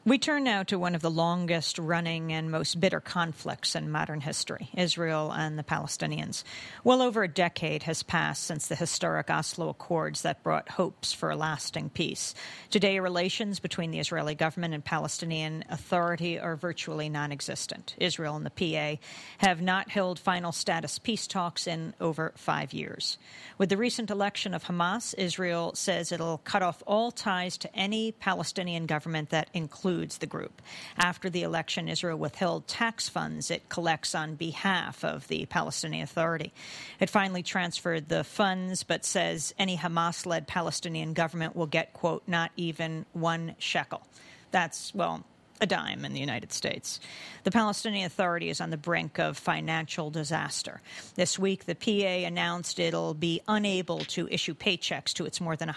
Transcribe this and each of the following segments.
We turn now to one of the longest-running and most bitter conflicts in modern history, Israel and the Palestinians. Well over a decade has passed since the historic Oslo Accords that brought hopes for a lasting peace. Today, relations between the Israeli government and Palestinian Authority are virtually non-existent. Israel and the PA have not held final status peace talks in over 5 years. With the recent election of Hamas, Israel says it'll cut off all ties to any Palestinian government that includes the group. After the election, Israel withheld tax funds it collects on behalf of the Palestinian Authority. It finally transferred the funds, but says any Hamas-led Palestinian government will get, quote, not even 1 shekel. That's, well, a dime in the United States. The Palestinian Authority is on the brink of financial disaster. This week, the PA announced it'll be unable to issue paychecks to its more than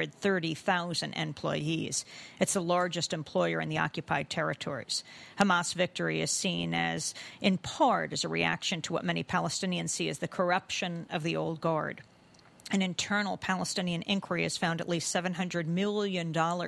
130,000 employees. It's the largest employer in the occupied territories. Hamas victory is seen as, in part, as a reaction to what many Palestinians see as the corruption of the old guard. An internal Palestinian inquiry has found at least $700 million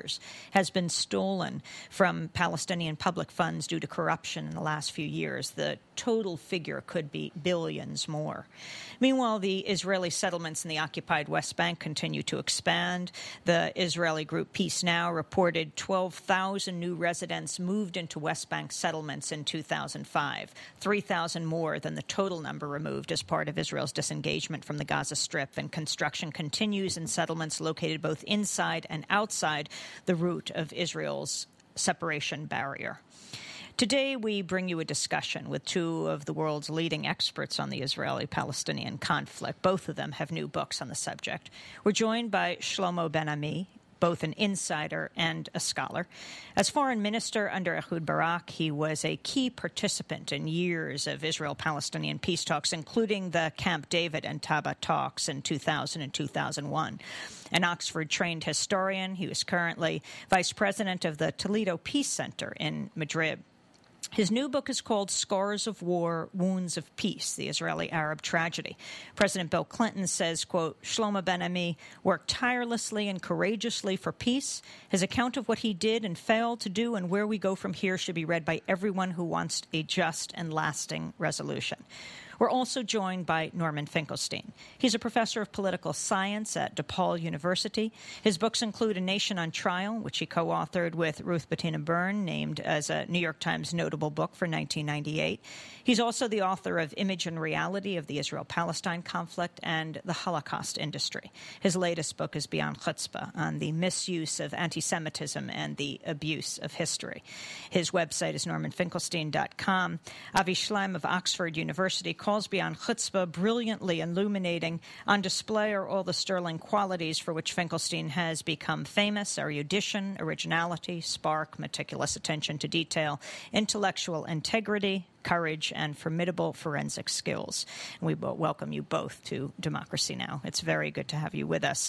has been stolen from Palestinian public funds due to corruption in the last few years. The total figure could be billions more. Meanwhile, the Israeli settlements in the occupied West Bank continue to expand. The Israeli group Peace Now reported 12,000 new residents moved into West Bank settlements in 2005, 3,000 more than the total number removed as part of Israel's disengagement from the Gaza Strip, and construction continues in settlements located both inside and outside the route of Israel's separation barrier. Today, we bring you a discussion with two of the world's leading experts on the Israeli-Palestinian conflict. Both of them have new books on the subject. We're joined by Shlomo Ben-Ami, both an insider and a scholar. As foreign minister under Ehud Barak, he was a key participant in years of Israel-Palestinian peace talks, including the Camp David and Taba talks in 2000 and 2001. An Oxford-trained historian, he was currently vice president of the Toledo Peace Center in Madrid. His new book is called Scars of War, Wounds of Peace, the Israeli-Arab Tragedy. President Bill Clinton says, quote, Shlomo Ben-Ami worked tirelessly and courageously for peace. His account of what he did and failed to do and where we go from here should be read by everyone who wants a just and lasting resolution. We're also joined by Norman Finkelstein. He's a professor of political science at DePaul University. His books include A Nation on Trial, which he co-authored with Ruth Bettina Byrne, named as a New York Times notable book for 1998. He's also the author of Image and Reality of the Israel-Palestine Conflict and the Holocaust Industry. His latest book is Beyond Chutzpah, on the misuse of anti-Semitism and the abuse of history. His website is normanfinkelstein.com. Avi Shlaim of Oxford University calls Beyond Chutzpah brilliantly illuminating. On display are all the sterling qualities for which Finkelstein has become famous: erudition, originality, spark, meticulous attention to detail, intellectual integrity, courage, and formidable forensic skills. And we welcome you both to Democracy Now! It's very good to have you with us.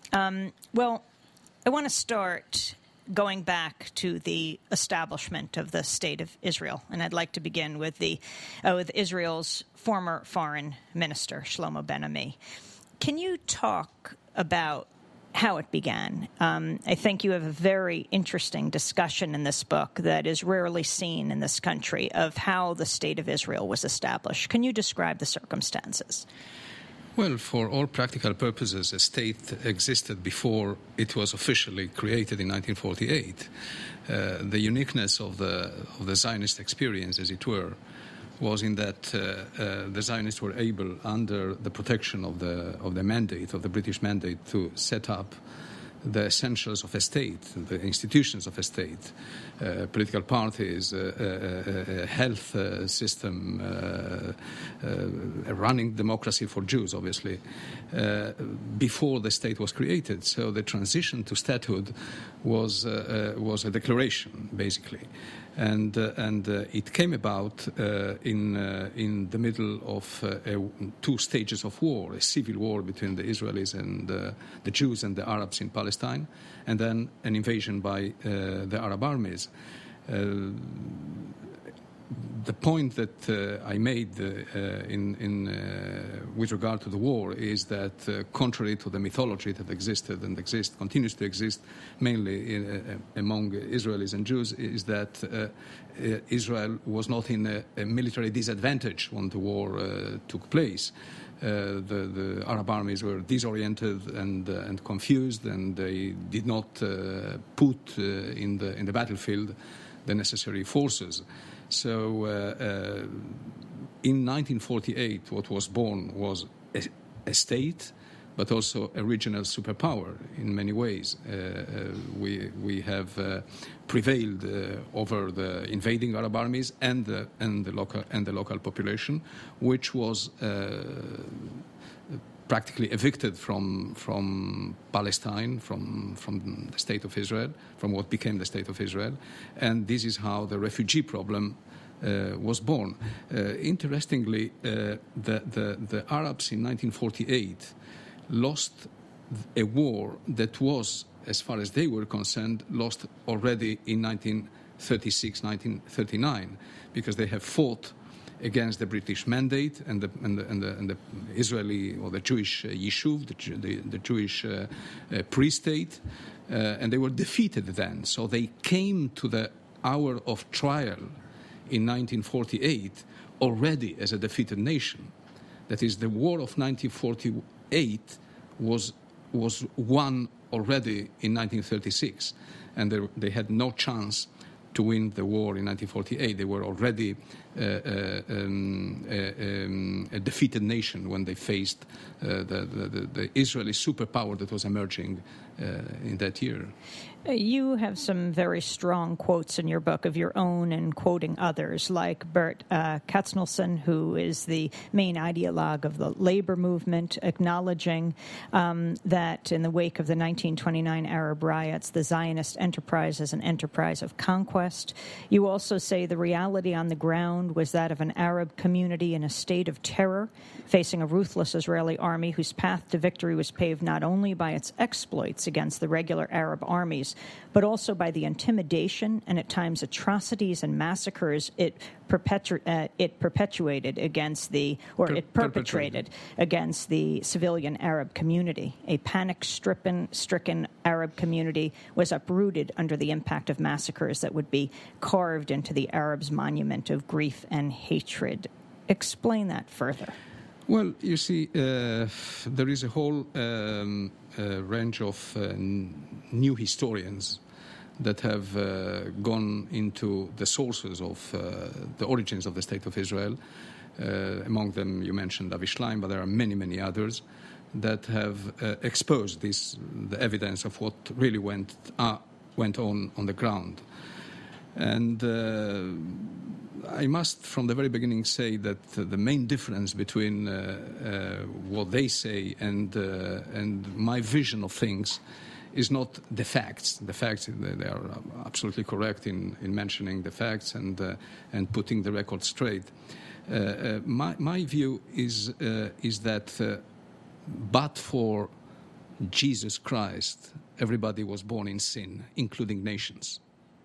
Well, I want to start going back to the establishment of the State of Israel. And I'd like to begin with with Israel's former foreign minister, Shlomo Ben-Ami. Can you talk about how it began? I think you have a very interesting discussion in this book that is rarely seen in this country of how the State of Israel was established. Can you describe the circumstances? Well, for all practical purposes, a state existed before it was officially created in 1948. The uniqueness of the Zionist experience, as it were, was in that the Zionists were able, under the protection of the mandate, of the British mandate, to set up the essentials of a state, the institutions of a state, political parties, a health system, a running democracy for Jews, obviously, before the state was created. So the transition to statehood was a declaration, basically. And it came about in the middle of two stages of war: a civil war between the Israelis and the Jews and the Arabs in Palestine, and then an invasion by the Arab armies. the point that I made with regard to the war is that contrary to the mythology that existed and continues to exist mainly among Israelis and Jews, is that Israel was not in a military disadvantage when the war took place. The Arab armies were disoriented and confused, and they did not put in the battlefield the necessary forces. So in 1948, what was born was a state, but also a regional superpower in many ways. We have prevailed over the invading Arab armies and the local population, which was practically evicted from Palestine, from the State of Israel, from what became the State of Israel, and this is how the refugee problem was born. Interestingly, the Arabs in 1948 lost a war that was, as far as they were concerned, lost already in 1936, 1939, because they have fought against the British mandate and the Israeli or the Jewish Yishuv, the Jewish pre-state, and they were defeated then. So they came to the hour of trial in 1948 already as a defeated nation. That is, the war of 1948 was won already in 1936, and they had no chance to win the war in 1948. They were already a defeated nation when they faced the Israeli superpower that was emerging in that year. You have some very strong quotes in your book of your own and quoting others, like Bert Katznelson, who is the main ideologue of the labor movement, acknowledging that in the wake of the 1929 Arab riots, the Zionist enterprise is an enterprise of conquest. You also say the reality on the ground was that of an Arab community in a state of terror, facing a ruthless Israeli army whose path to victory was paved not only by its exploits against the regular Arab armies, but also by the intimidation and at times atrocities and massacres it perpetrated against the civilian Arab community. A panic-stricken Arab community was uprooted under the impact of massacres that would be carved into the Arabs' monument of grief and hatred. Explain that further. Well, you see, there is a whole range of new historians that have gone into the sources of the origins of the State of Israel. Among them, you mentioned Avi Shlaim, but there are many, many others that have exposed the evidence of what really went on the ground. And I must, from the very beginning, say that the main difference between what they say and my vision of things is not the facts. The facts, they are absolutely correct in mentioning the facts and putting the record straight. My view is that but for Jesus Christ, everybody was born in sin, including nations.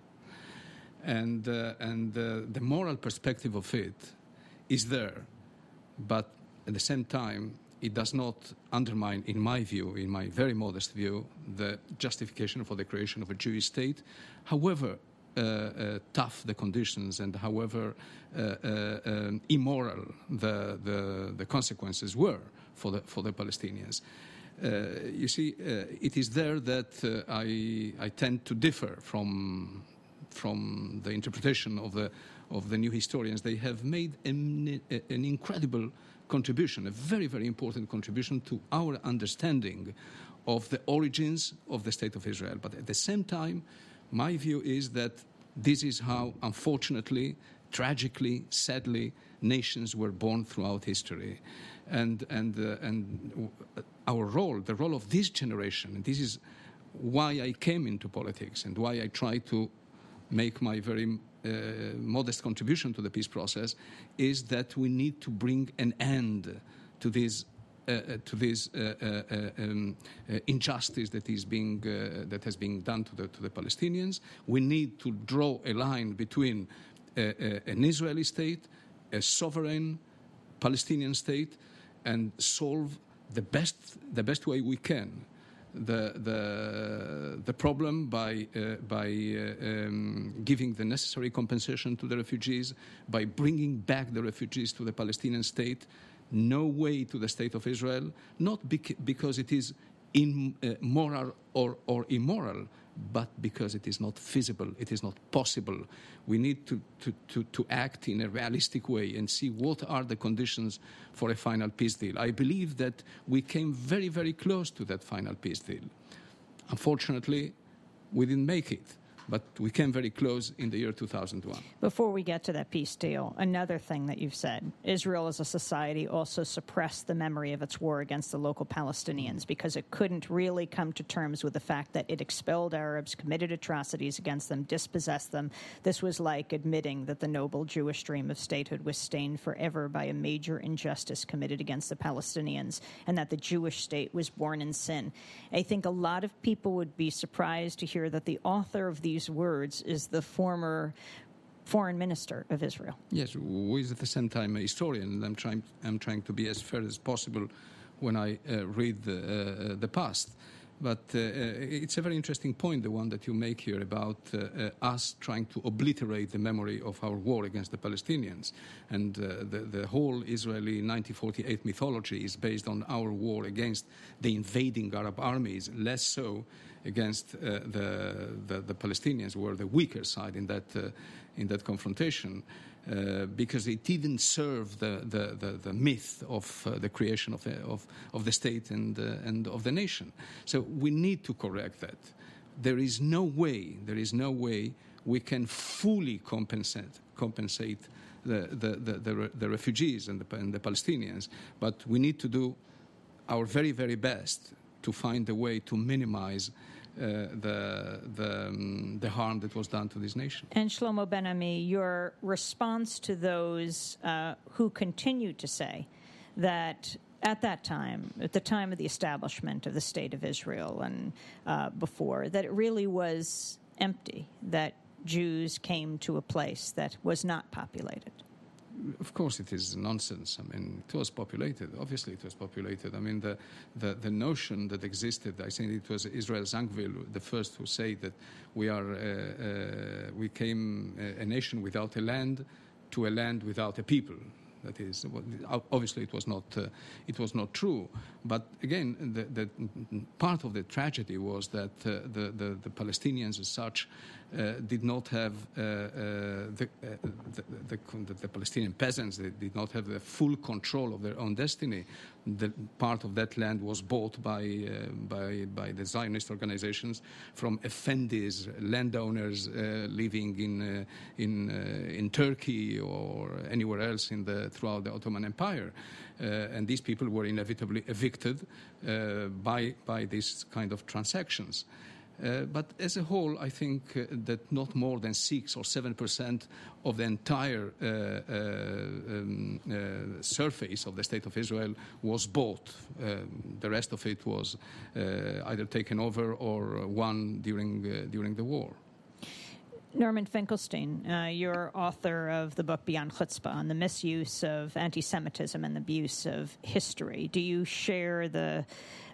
And the moral perspective of it is there, but at the same time, it does not undermine, in my view, in my very modest view, the justification for the creation of a Jewish state, however tough the conditions and however immoral the consequences were for the Palestinians. You see, it is there that I tend to differ from the interpretation of the new historians. They have made an incredible contribution, a very, very important contribution to our understanding of the origins of the State of Israel. But at the same time, my view is that this is how, unfortunately, tragically, sadly, nations were born throughout history. And our role, the role of this generation, and this is why I came into politics and why I try to make my very modest contribution to the peace process, is that we need to bring an end to this injustice that has been done to the Palestinians. We need to draw a line between an Israeli state, a sovereign Palestinian state, and solve the best way we can the problem by giving the necessary compensation to the refugees, by bringing back the refugees to the Palestinian state, no way to the state of Israel, not because it is moral or immoral, but because it is not feasible, it is not possible. We need to act in a realistic way and see what are the conditions for a final peace deal. I believe that we came very, very close to that final peace deal. Unfortunately, we didn't make it. But we came very close in the year 2001. Before we get to that peace deal, another thing that you've said, Israel as a society also suppressed the memory of its war against the local Palestinians because it couldn't really come to terms with the fact that it expelled Arabs, committed atrocities against them, dispossessed them. This was like admitting that the noble Jewish dream of statehood was stained forever by a major injustice committed against the Palestinians, and that the Jewish state was born in sin. I think a lot of people would be surprised to hear that the author of these words is the former foreign minister of Israel. Yes, who is at the same time a historian, and I'm trying to be as fair as possible when I read the past. But it's a very interesting point, the one that you make here about us trying to obliterate the memory of our war against the Palestinians. And the whole Israeli 1948 mythology is based on our war against the invading Arab armies, less so against the Palestinians, who were the weaker side in that confrontation. Because it didn't serve the myth of the creation of the state and of the nation. So we need to correct that. There is no way we can fully compensate the refugees and the Palestinians, but we need to do our very, very best to find a way to minimize the harm that was done to this nation. And Shlomo Ben-Ami, your response to those who continue to say that at that time, at the time of the establishment of the State of Israel and before, that it really was empty, that Jews came to a place that was not populated? Of course, it is nonsense. I mean, it was populated. Obviously, it was populated. I mean, the notion that existed, I think it was Israel Zangwill, the first who said that we came a nation without a land to a land without a people. That is, obviously, it was not true. But again, the part of the tragedy was that the Palestinians, as such, did not have the Palestinian peasants. They did not have the full control of their own destiny. The part of that land was bought by the Zionist organizations from effendis, landowners living in Turkey or anywhere else throughout the Ottoman Empire, and these people were inevitably evicted by these kind of transactions. But as a whole, I think that not more than 6 or 7% of the entire surface of the State of Israel was bought. The rest of it was either taken over or won during the war. Norman Finkelstein, you're author of the book Beyond Chutzpah on the misuse of anti-Semitism and the abuse of history. Do you share the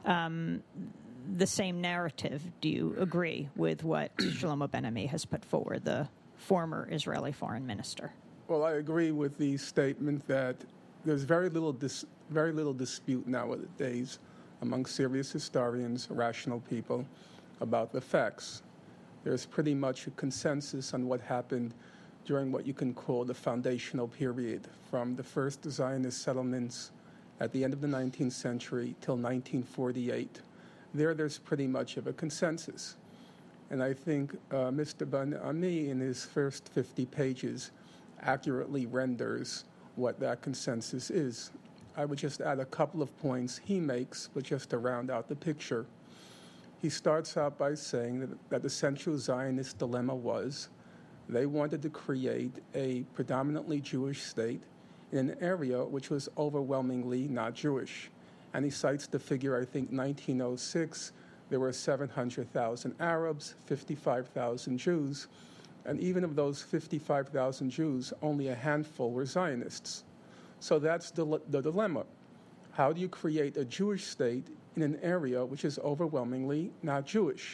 same narrative? Do you agree with what Shlomo Ben-Ami has put forward, the former Israeli foreign minister? Well, I agree with the statement that there's very little dispute nowadays among serious historians, rational people, about the facts. There's pretty much a consensus on what happened during what you can call the foundational period, from the first Zionist settlements at the end of the 19th century till 1948. There's pretty much of a consensus. And I think Mr. Ben-Ami, in his first 50 pages, accurately renders what that consensus is. I would just add a couple of points he makes, but just to round out the picture. He starts out by saying that the central Zionist dilemma was they wanted to create a predominantly Jewish state in an area which was overwhelmingly not Jewish. And he cites the figure, I think, 1906, there were 700,000 Arabs, 55,000 Jews. And even of those 55,000 Jews, only a handful were Zionists. So that's the dilemma. How do you create a Jewish state in an area which is overwhelmingly not Jewish?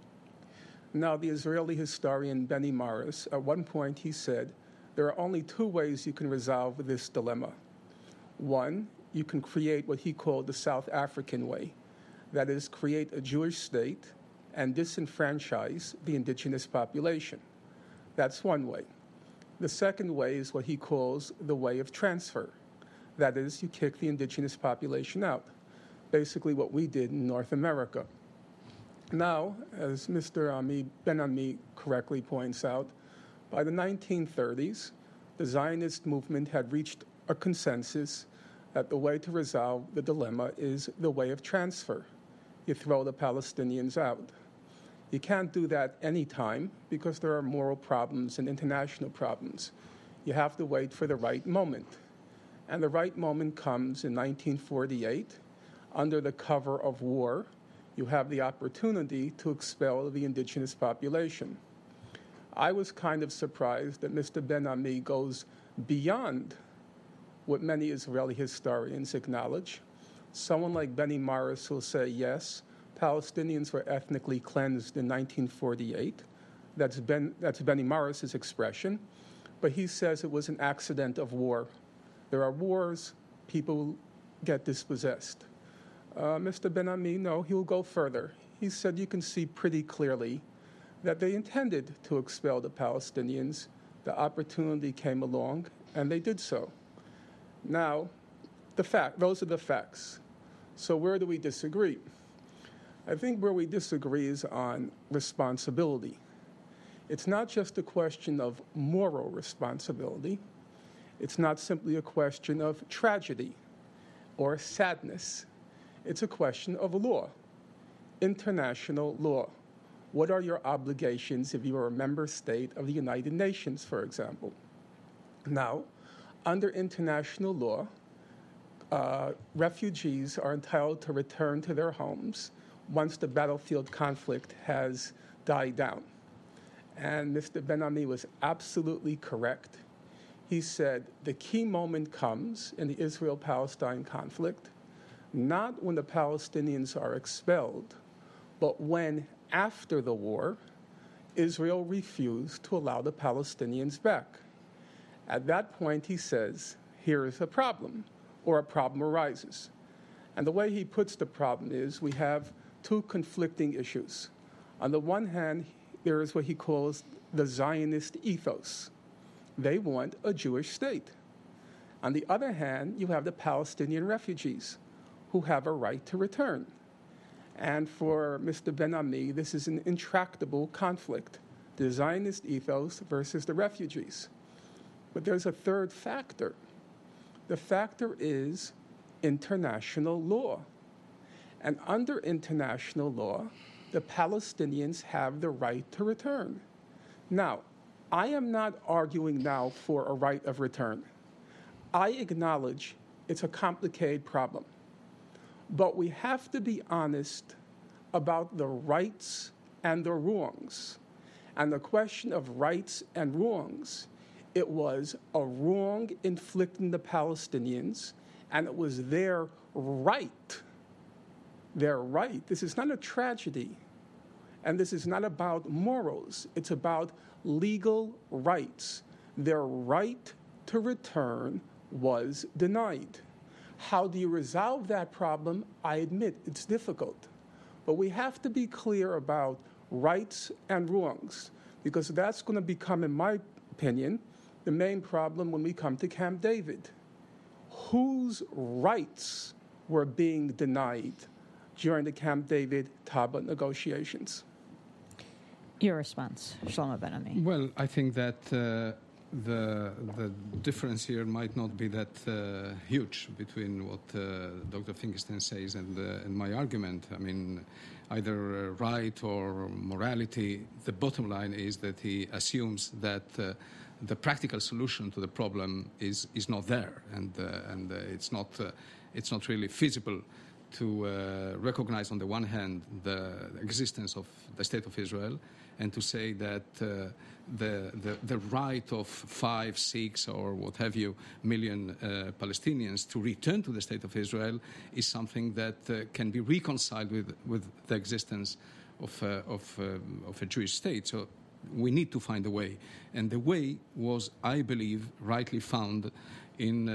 Now, the Israeli historian Benny Morris, at one point he said, there are only two ways you can resolve this dilemma. One, you can create what he called the South African way. That is, create a Jewish state and disenfranchise the indigenous population. That's one way. The second way is what he calls the way of transfer. That is, you kick the indigenous population out. Basically what we did in North America. Now, as Mr. Ben-Ami correctly points out, by the 1930s, the Zionist movement had reached a consensus that the way to resolve the dilemma is the way of transfer. You throw the Palestinians out. You can't do that any time because there are moral problems and international problems. You have to wait for the right moment. And the right moment comes in 1948. Under the cover of war, you have the opportunity to expel the indigenous population. I was kind of surprised that Mr. Ben-Ami goes beyond what many Israeli historians acknowledge. Someone like Benny Morris will say, yes, Palestinians were ethnically cleansed in 1948. That's Benny Morris's expression. But he says it was an accident of war. There are wars, people get dispossessed. Mr. Ben-Ami, no, he'll go further. He said you can see pretty clearly that they intended to expel the Palestinians. The opportunity came along, and they did so. Now, those are the facts. So where do we disagree? I think where we disagree is on responsibility. It's not just a question of moral responsibility. It's not simply a question of tragedy or sadness. It's a question of law, international law. What are your obligations if you are a member state of the United Nations, for example? Now, under international law, refugees are entitled to return to their homes once the battlefield conflict has died down. And Mr. Ben-Ami was absolutely correct. He said the key moment comes in the Israel-Palestine conflict, not when the Palestinians are expelled, but when, after the war, Israel refused to allow the Palestinians back. At that point, he says, here is a problem, or a problem arises. And the way he puts the problem is we have two conflicting issues. On the one hand, there is what he calls the Zionist ethos. They want a Jewish state. On the other hand, you have the Palestinian refugees who have a right to return. And for Mr. Ben-Ami, this is an intractable conflict, the Zionist ethos versus the refugees. But there's a third factor. The factor is international law. And under international law, the Palestinians have the right to return. Now, I am not arguing now for a right of return. I acknowledge it's a complicated problem. But we have to be honest about the rights and the wrongs. And the question of rights and wrongs, it was a wrong inflicting the Palestinians, and it was their right. Their right. This is not a tragedy. And this is not about morals. It's about legal rights. Their right to return was denied. How do you resolve that problem? I admit it's difficult. But we have to be clear about rights and wrongs, because that's going to become, in my opinion, the main problem when we come to Camp David. Whose rights were being denied during the Camp David-Taba negotiations? Your response, Shlomo Ben-Ami. Well, I think that the difference here might not be that huge between what Dr. Finkelstein says and my argument. I mean, either right or morality, the bottom line is that he assumes that the practical solution to the problem is not there, and it's not really feasible to recognize, on the one hand, the existence of the State of Israel, and to say that the right of 5, 6, or what have you million Palestinians to return to the State of Israel is something that can be reconciled with the existence of a Jewish state. So we need to find a way, and the way was, I believe, rightly found in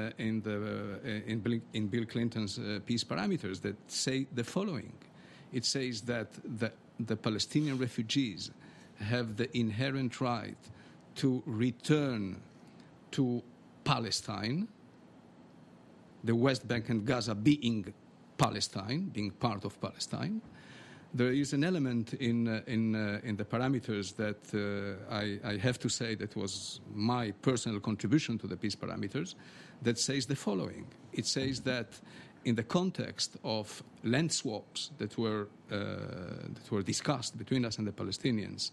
Bill Clinton's peace parameters that say the following. It says that the Palestinian refugees have the inherent right to return to Palestine, the West Bank and Gaza being Palestine, being part of Palestine. There is an element in the parameters that I have to say that was my personal contribution to the peace parameters that says the following. It says that in the context of land swaps that were discussed between us and the Palestinians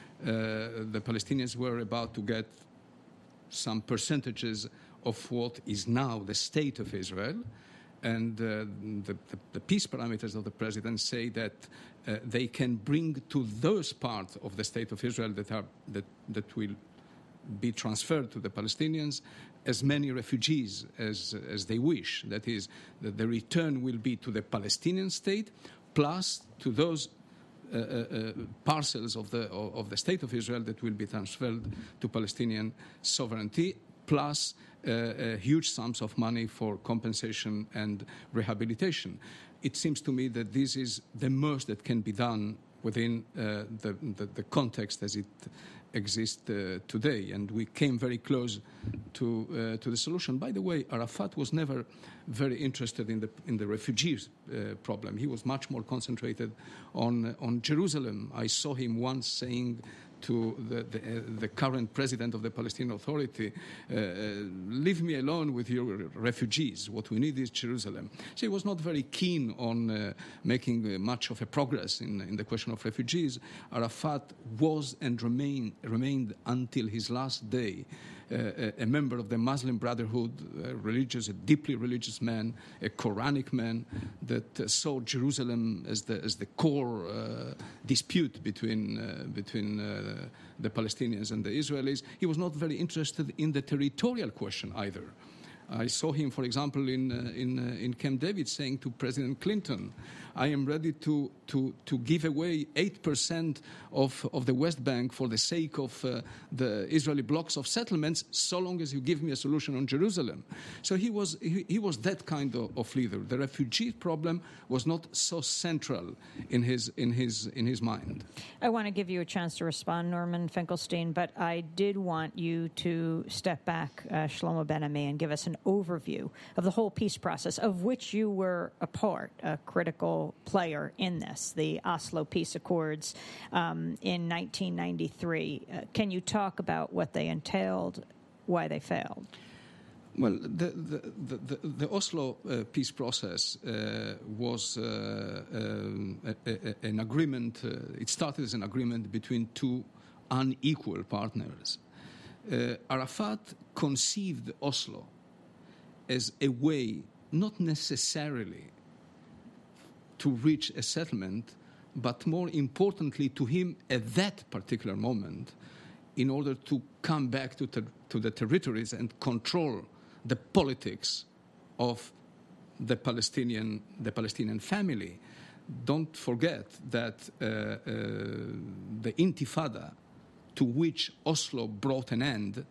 were about to get some percentages of what is now the State of Israel. And the peace parameters of the president say that they can bring to those parts of the State of Israel that will be transferred to the Palestinians as many refugees as they wish. That is, that the return will be to the Palestinian state, plus to those parcels of the State of Israel that will be transferred to Palestinian sovereignty, plus huge sums of money for compensation and rehabilitation. It seems to me that this is the most that can be done within the context as it exists today, and we came very close to the solution. By the way, Arafat was never very interested in the refugees problem. He was much more concentrated on Jerusalem. I saw him once saying to the current president of the Palestinian Authority, leave me alone with your refugees. What we need is Jerusalem. So he was not very keen on making much of a progress in the question of refugees. Arafat was and remained until his last day a member of the Muslim Brotherhood, a deeply religious man, a Quranic man that saw Jerusalem as the core dispute between the Palestinians and the Israelis. He was not very interested in the territorial question either. I saw him, for example, in Camp David saying to President Clinton, I am ready to give away 8% of the West Bank for the sake of the Israeli blocks of settlements, so long as you give me a solution on Jerusalem. So he was that kind of leader. The refugee problem was not so central in his mind. I want to give you a chance to respond, Norman Finkelstein, but I did want you to step back, Shlomo Ben-Ami, and give us an overview of the whole peace process, of which you were a part, a critical player in this, the Oslo Peace Accords in 1993. Can you talk about what they entailed, why they failed? Well, the Oslo peace process was an agreement. It started as an agreement between two unequal partners. Arafat conceived Oslo as a way, not necessarily to reach a settlement, but more importantly to him at that particular moment, in order to come back to the territories and control the politics of the Palestinian family. Don't forget that the Intifada, to which Oslo brought an end,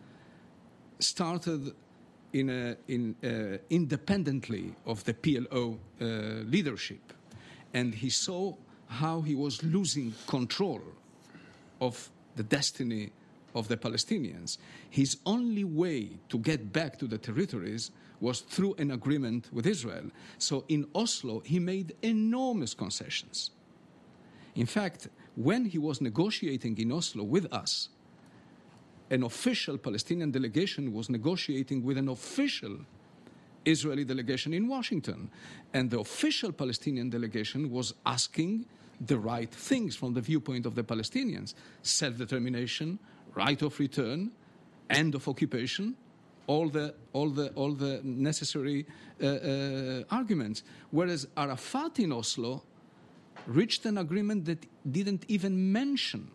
started independently of the PLO leadership, and he saw how he was losing control of the destiny of the Palestinians. His only way to get back to the territories was through an agreement with Israel. So in Oslo, he made enormous concessions. In fact, when he was negotiating in Oslo with us, an official Palestinian delegation was negotiating with an official Israeli delegation in Washington. And the official Palestinian delegation was asking the right things from the viewpoint of the Palestinians: self-determination, right of return, end of occupation, all the necessary arguments. Whereas Arafat in Oslo reached an agreement that didn't even mention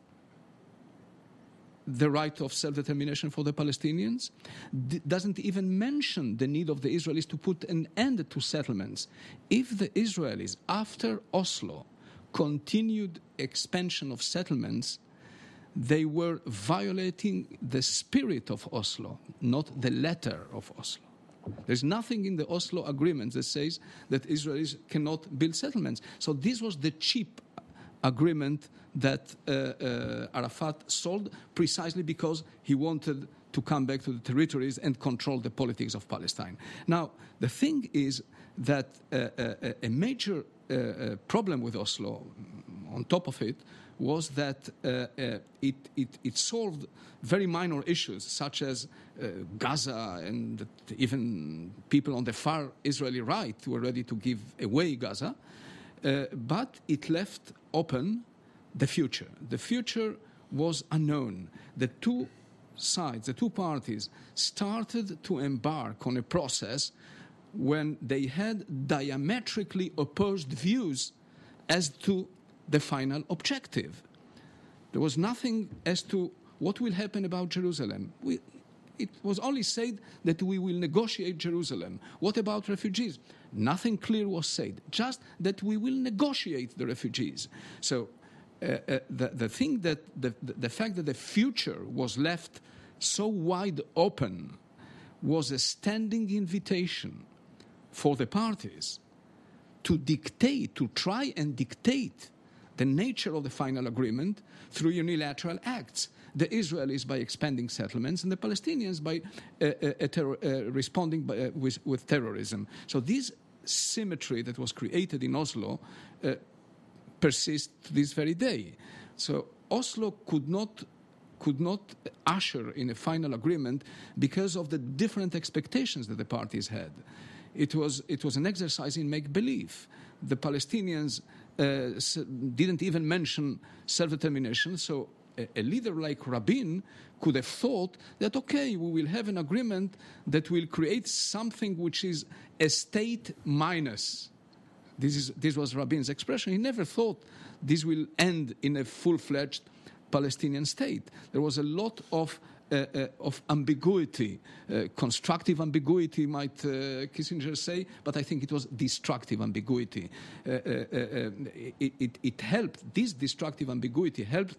the right of self-determination for the Palestinians, doesn't even mention the need of the Israelis to put an end to settlements. If the Israelis, after Oslo, continued expansion of settlements, they were violating the spirit of Oslo, not the letter of Oslo. There's nothing in the Oslo agreement that says that Israelis cannot build settlements. So this was the cheap agreement that Arafat sold precisely because he wanted to come back to the territories and control the politics of Palestine. Now, the thing is that a major problem with Oslo, on top of it, was that it solved very minor issues, such as Gaza, and even people on the far Israeli right were ready to give away Gaza, but it left open the future. The future was unknown. The two sides, the two parties, started to embark on a process when they had diametrically opposed views as to the final objective. There was nothing as to what will happen about Jerusalem. It was only said that we will negotiate Jerusalem. What about refugees? Nothing clear was said, just that we will negotiate the refugees. So the thing that the fact that the future was left so wide open was a standing invitation for the parties to dictate, to try and dictate the nature of the final agreement through unilateral acts. The Israelis by expanding settlements and the Palestinians by responding with terrorism. So this symmetry that was created in Oslo persists to this very day. So Oslo could not usher in a final agreement because of the different expectations that the parties had. It was an exercise in make-believe. The Palestinians didn't even mention self-determination, so a leader like Rabin could have thought that, okay, we will have an agreement that will create something which is a state minus. This was Rabin's expression. He never thought this will end in a full-fledged Palestinian state. There was a lot of ambiguity, constructive ambiguity, might Kissinger say, but I think it was destructive ambiguity. It helped, this destructive ambiguity helped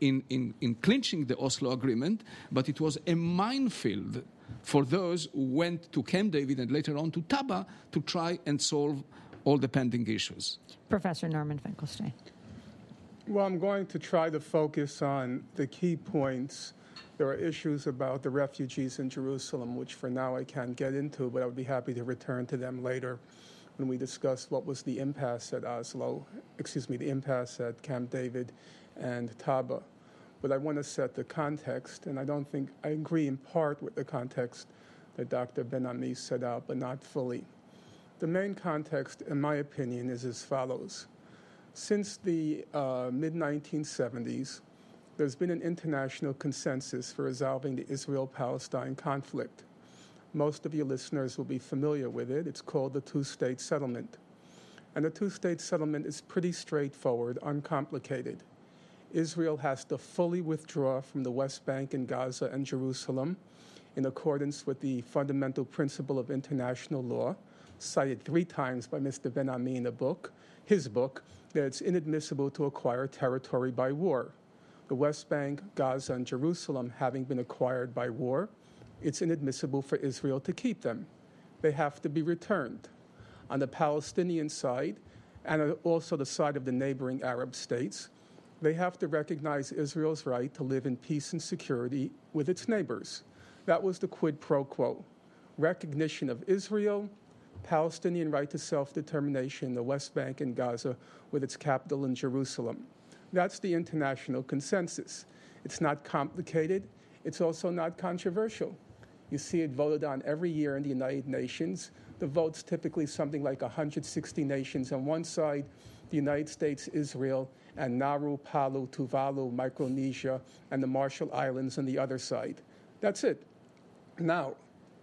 in clinching the Oslo Agreement, but it was a minefield for those who went to Camp David and later on to Taba to try and solve all the pending issues. Professor Norman Finkelstein. Well, I'm going to try to focus on the key points. There are issues about the refugees in Jerusalem, which for now I can't get into, but I would be happy to return to them later when we discuss what was the impasse at the impasse at Camp David and Taba. But I want to set the context, and I don't think I agree in part with the context that Dr. Ben-Ami set out, but not fully. The main context, in my opinion, is as follows. Since the mid-1970s, there's been an international consensus for resolving the Israel-Palestine conflict. Most of your listeners will be familiar with it. It's called the two-state settlement. And the two-state settlement is pretty straightforward, uncomplicated. Israel has to fully withdraw from the West Bank and Gaza and Jerusalem in accordance with the fundamental principle of international law, cited 3 times by Mr. Ben-Ami in his book, that it's inadmissible to acquire territory by war. The West Bank, Gaza, and Jerusalem having been acquired by war, it's inadmissible for Israel to keep them. They have to be returned. On the Palestinian side, and also the side of the neighboring Arab states, they have to recognize Israel's right to live in peace and security with its neighbors. That was the quid pro quo. Recognition of Israel, Palestinian right to self-determination in the West Bank and Gaza with its capital in Jerusalem. That's the international consensus. It's not complicated. It's also not controversial. You see it voted on every year in the United Nations. The vote's typically something like 160 nations on one side, the United States, Israel, and Nauru, Palau, Tuvalu, Micronesia, and the Marshall Islands on the other side. That's it. Now,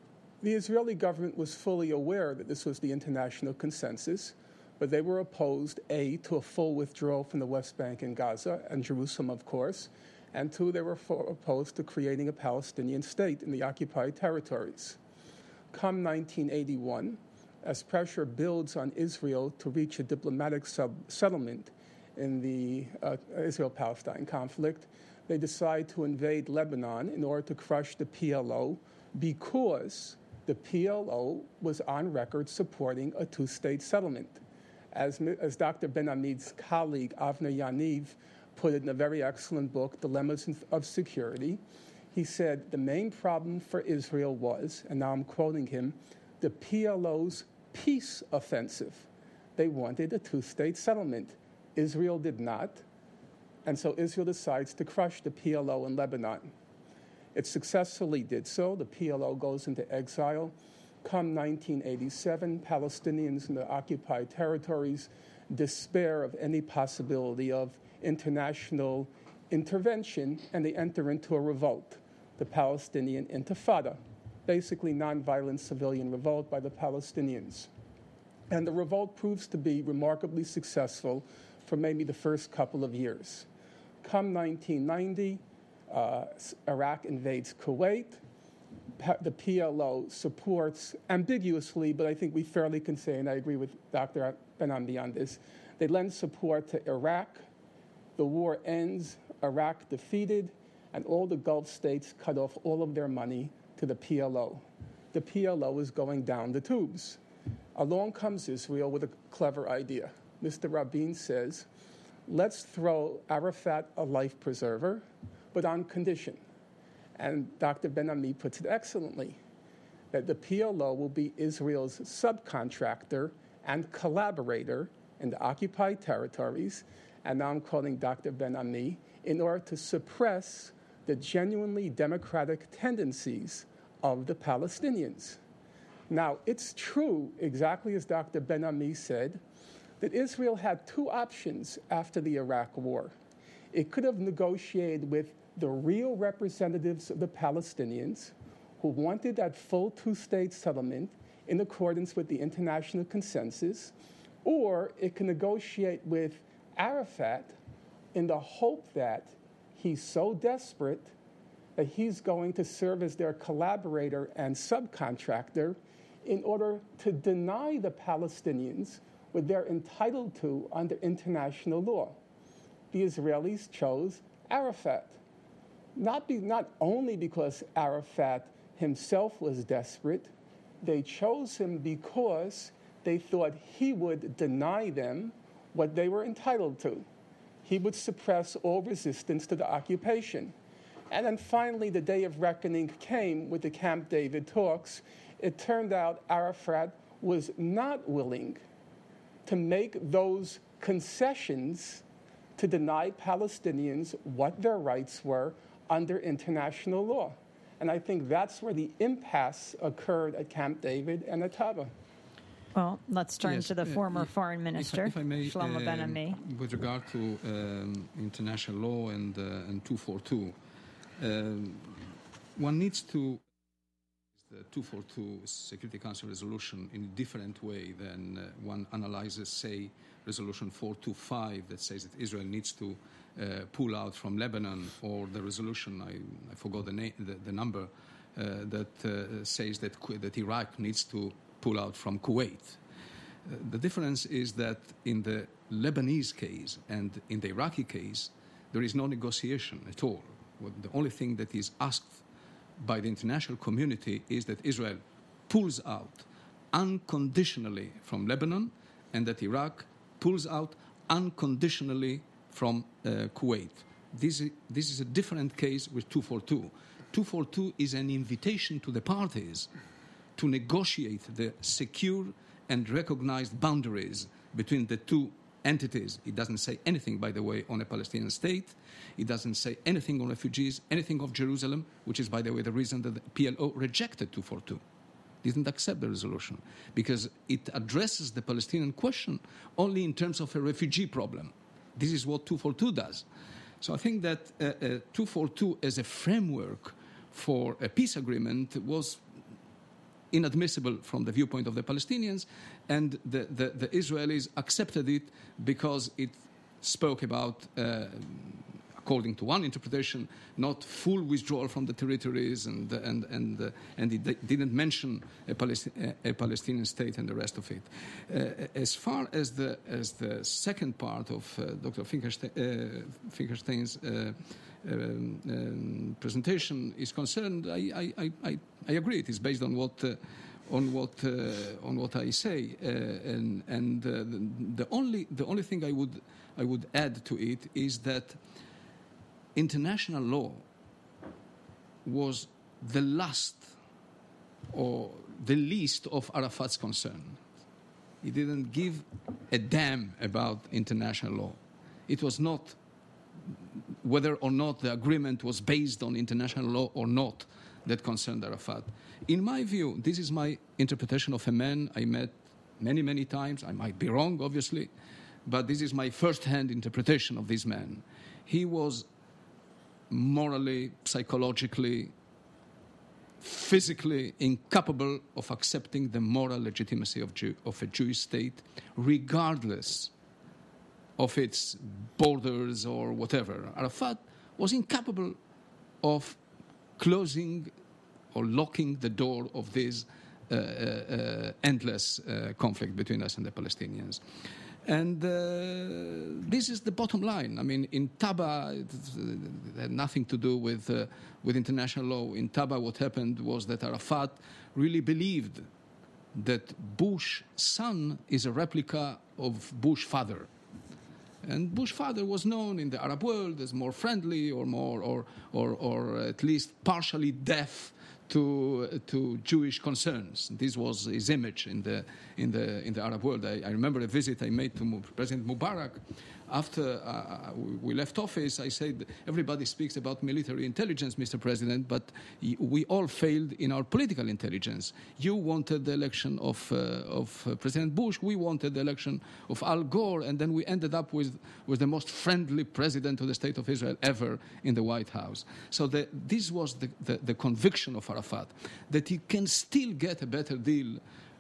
The Israeli government was fully aware that this was the international consensus, but they were opposed, A, to a full withdrawal from the West Bank and Gaza, and Jerusalem, of course, and 2, they were opposed to creating a Palestinian state in the occupied territories. Come 1981, as pressure builds on Israel to reach a diplomatic settlement in the Israel-Palestine conflict, they decide to invade Lebanon in order to crush the PLO because the PLO was on record supporting a two-state settlement. As Dr. Ben-Amid's colleague, Avner Yaniv, put it in a very excellent book, Dilemmas of Security, he said the main problem for Israel was, and now I'm quoting him, the PLO's peace offensive. They wanted a two-state settlement. Israel did not, and so Israel decides to crush the PLO in Lebanon. It successfully did so. The PLO goes into exile. Come 1987, Palestinians in the occupied territories despair of any possibility of international intervention, and they enter into a revolt, the Palestinian Intifada, basically nonviolent civilian revolt by the Palestinians. And the revolt proves to be remarkably successful for maybe the first couple of years. Come 1990, Iraq invades Kuwait. The PLO supports, ambiguously, but I think we fairly can say, and I agree with Dr. Ben-Amdi on this, they lend support to Iraq. The war ends, Iraq defeated, and all the Gulf states cut off all of their money to the PLO. The PLO is going down the tubes. Along comes Israel with a clever idea. Mr. Rabin says, let's throw Arafat a life preserver, but on condition. And Dr. Ben-Ami puts it excellently, that the PLO will be Israel's subcontractor and collaborator in the occupied territories, and now I'm quoting Dr. Ben-Ami, in order to suppress the genuinely democratic tendencies of the Palestinians. Now, it's true, exactly as Dr. Ben-Ami said, that Israel had two options after the Iraq War. It could have negotiated with the real representatives of the Palestinians who wanted that full two-state settlement in accordance with the international consensus, or it can negotiate with Arafat in the hope that he's so desperate that he's going to serve as their collaborator and subcontractor in order to deny the Palestinians what they're entitled to under international law. The Israelis chose Arafat, not only because Arafat himself was desperate, they chose him because they thought he would deny them what they were entitled to. He would suppress all resistance to the occupation. And then finally, the day of reckoning came with the Camp David talks. It turned out Arafat was not willing to make those concessions to deny Palestinians what their rights were under international law. And I think that's where the impasse occurred at Camp David and at Taba. Well, let's turn to the former foreign minister, if I may, Shlomo Ben-Ami. With regard to international law and 242, one needs to the 242 Security Council resolution in a different way than one analyzes, say, Resolution 425 that says that Israel needs to pull out from Lebanon, or the resolution, I forgot the number, that says that Iraq needs to pull out from Kuwait. The difference is that in the Lebanese case and in the Iraqi case, there is no negotiation at all. The only thing that is asked by the international community is that Israel pulls out unconditionally from Lebanon and that Iraq pulls out unconditionally from Kuwait. This is a different case with 242. 242 is an invitation to the parties to negotiate the secure and recognized boundaries between the two entities. It doesn't say anything, by the way, on a Palestinian state. It doesn't say anything on refugees, anything of Jerusalem, which is, by the way, the reason that the PLO rejected 242. Didn't accept the resolution, because it addresses the Palestinian question only in terms of a refugee problem. This is what 242 does. So I think that 242 as a framework for a peace agreement was inadmissible from the viewpoint of the Palestinians, and the Israelis accepted it because it spoke about, according to one interpretation, not full withdrawal from the territories, and it didn't mention a Palestinian state and the rest of it. As far as the second part of Dr. Finkelstein's presentation is concerned, I agree. It is based on what I say, and the only thing I would add to it is that international law was the last or the least of Arafat's concern. He didn't give a damn about international law. It was not whether or not the agreement was based on international law or not that concerned Arafat. In my view, this is my interpretation of a man I met many, many times. I might be wrong, obviously, but this is my first-hand interpretation of this man. He was morally, psychologically, physically incapable of accepting the moral legitimacy of a Jewish state, regardless of its borders or whatever. Arafat was incapable of closing or locking the door of this endless conflict between us and the Palestinians. And this is the bottom line. I mean, in Taba, it had nothing to do with international law. In Taba, what happened was that Arafat really believed that Bush son is a replica of Bush father. And Bush father was known in the Arab world as more friendly or more, or at least partially deaf to Jewish concerns. This was his image in the Arab world. I remember a visit I made to President Mubarak after we left office. I said, everybody speaks about military intelligence, Mr. President, but we all failed in our political intelligence. You wanted the election of President Bush. We wanted the election of Al Gore, and then we ended up with the most friendly president of the State of Israel ever in the White House. So this was the conviction of Arafat, that he can still get a better deal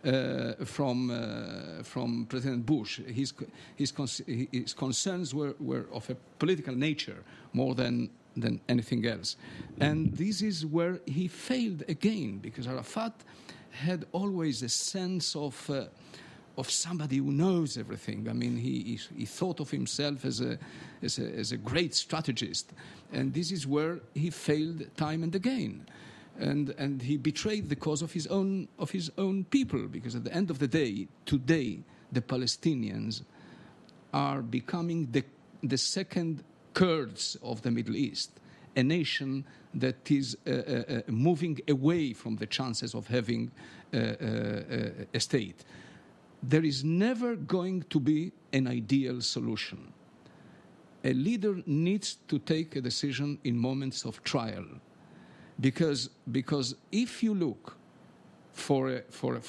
from President Bush. His concerns were of a political nature more than anything else. And this is where he failed again, because Arafat had always a sense of somebody who knows everything. I mean, he thought of himself as a great strategist. And this is where he failed time and again. And he betrayed the cause of his own people, because at the end of the day, today, the Palestinians are becoming the second Kurds of the Middle East, a nation that is moving away from the chances of having a state. There is never going to be an ideal solution. A leader needs to take a decision in moments of trial. Because if you look for a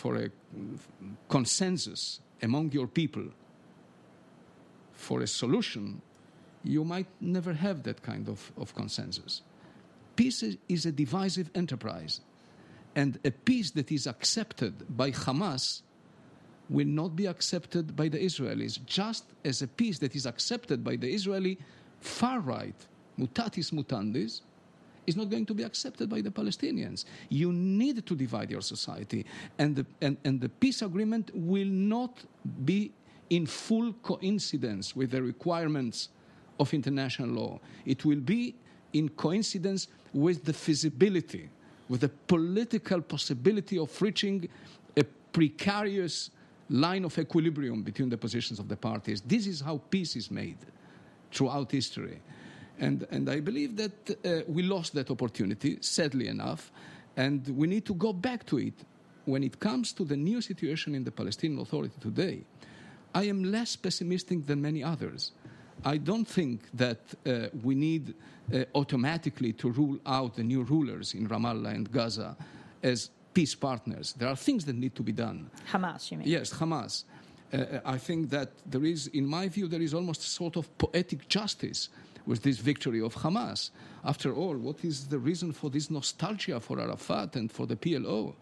consensus among your people for a solution, you might never have that kind of consensus. Peace is a divisive enterprise, and a peace that is accepted by Hamas will not be accepted by the Israelis, just as a peace that is accepted by the Israeli far right, mutatis mutandis, is not going to be accepted by the Palestinians. You need to divide your society, and the peace agreement will not be in full coincidence with the requirements of international law. It will be in coincidence with the feasibility, with the political possibility of reaching a precarious line of equilibrium between the positions of the parties. This is how peace is made throughout history. And I believe that we lost that opportunity, sadly enough, and we need to go back to it. When it comes to the new situation in the Palestinian Authority today, I am less pessimistic than many others. I don't think that we need automatically to rule out the new rulers in Ramallah and Gaza as peace partners. There are things that need to be done. Hamas, you mean? Yes, Hamas. I think that there is, in my view, there is almost a sort of poetic justice with this victory of Hamas. After all, what is the reason for this nostalgia for Arafat and for the PLO?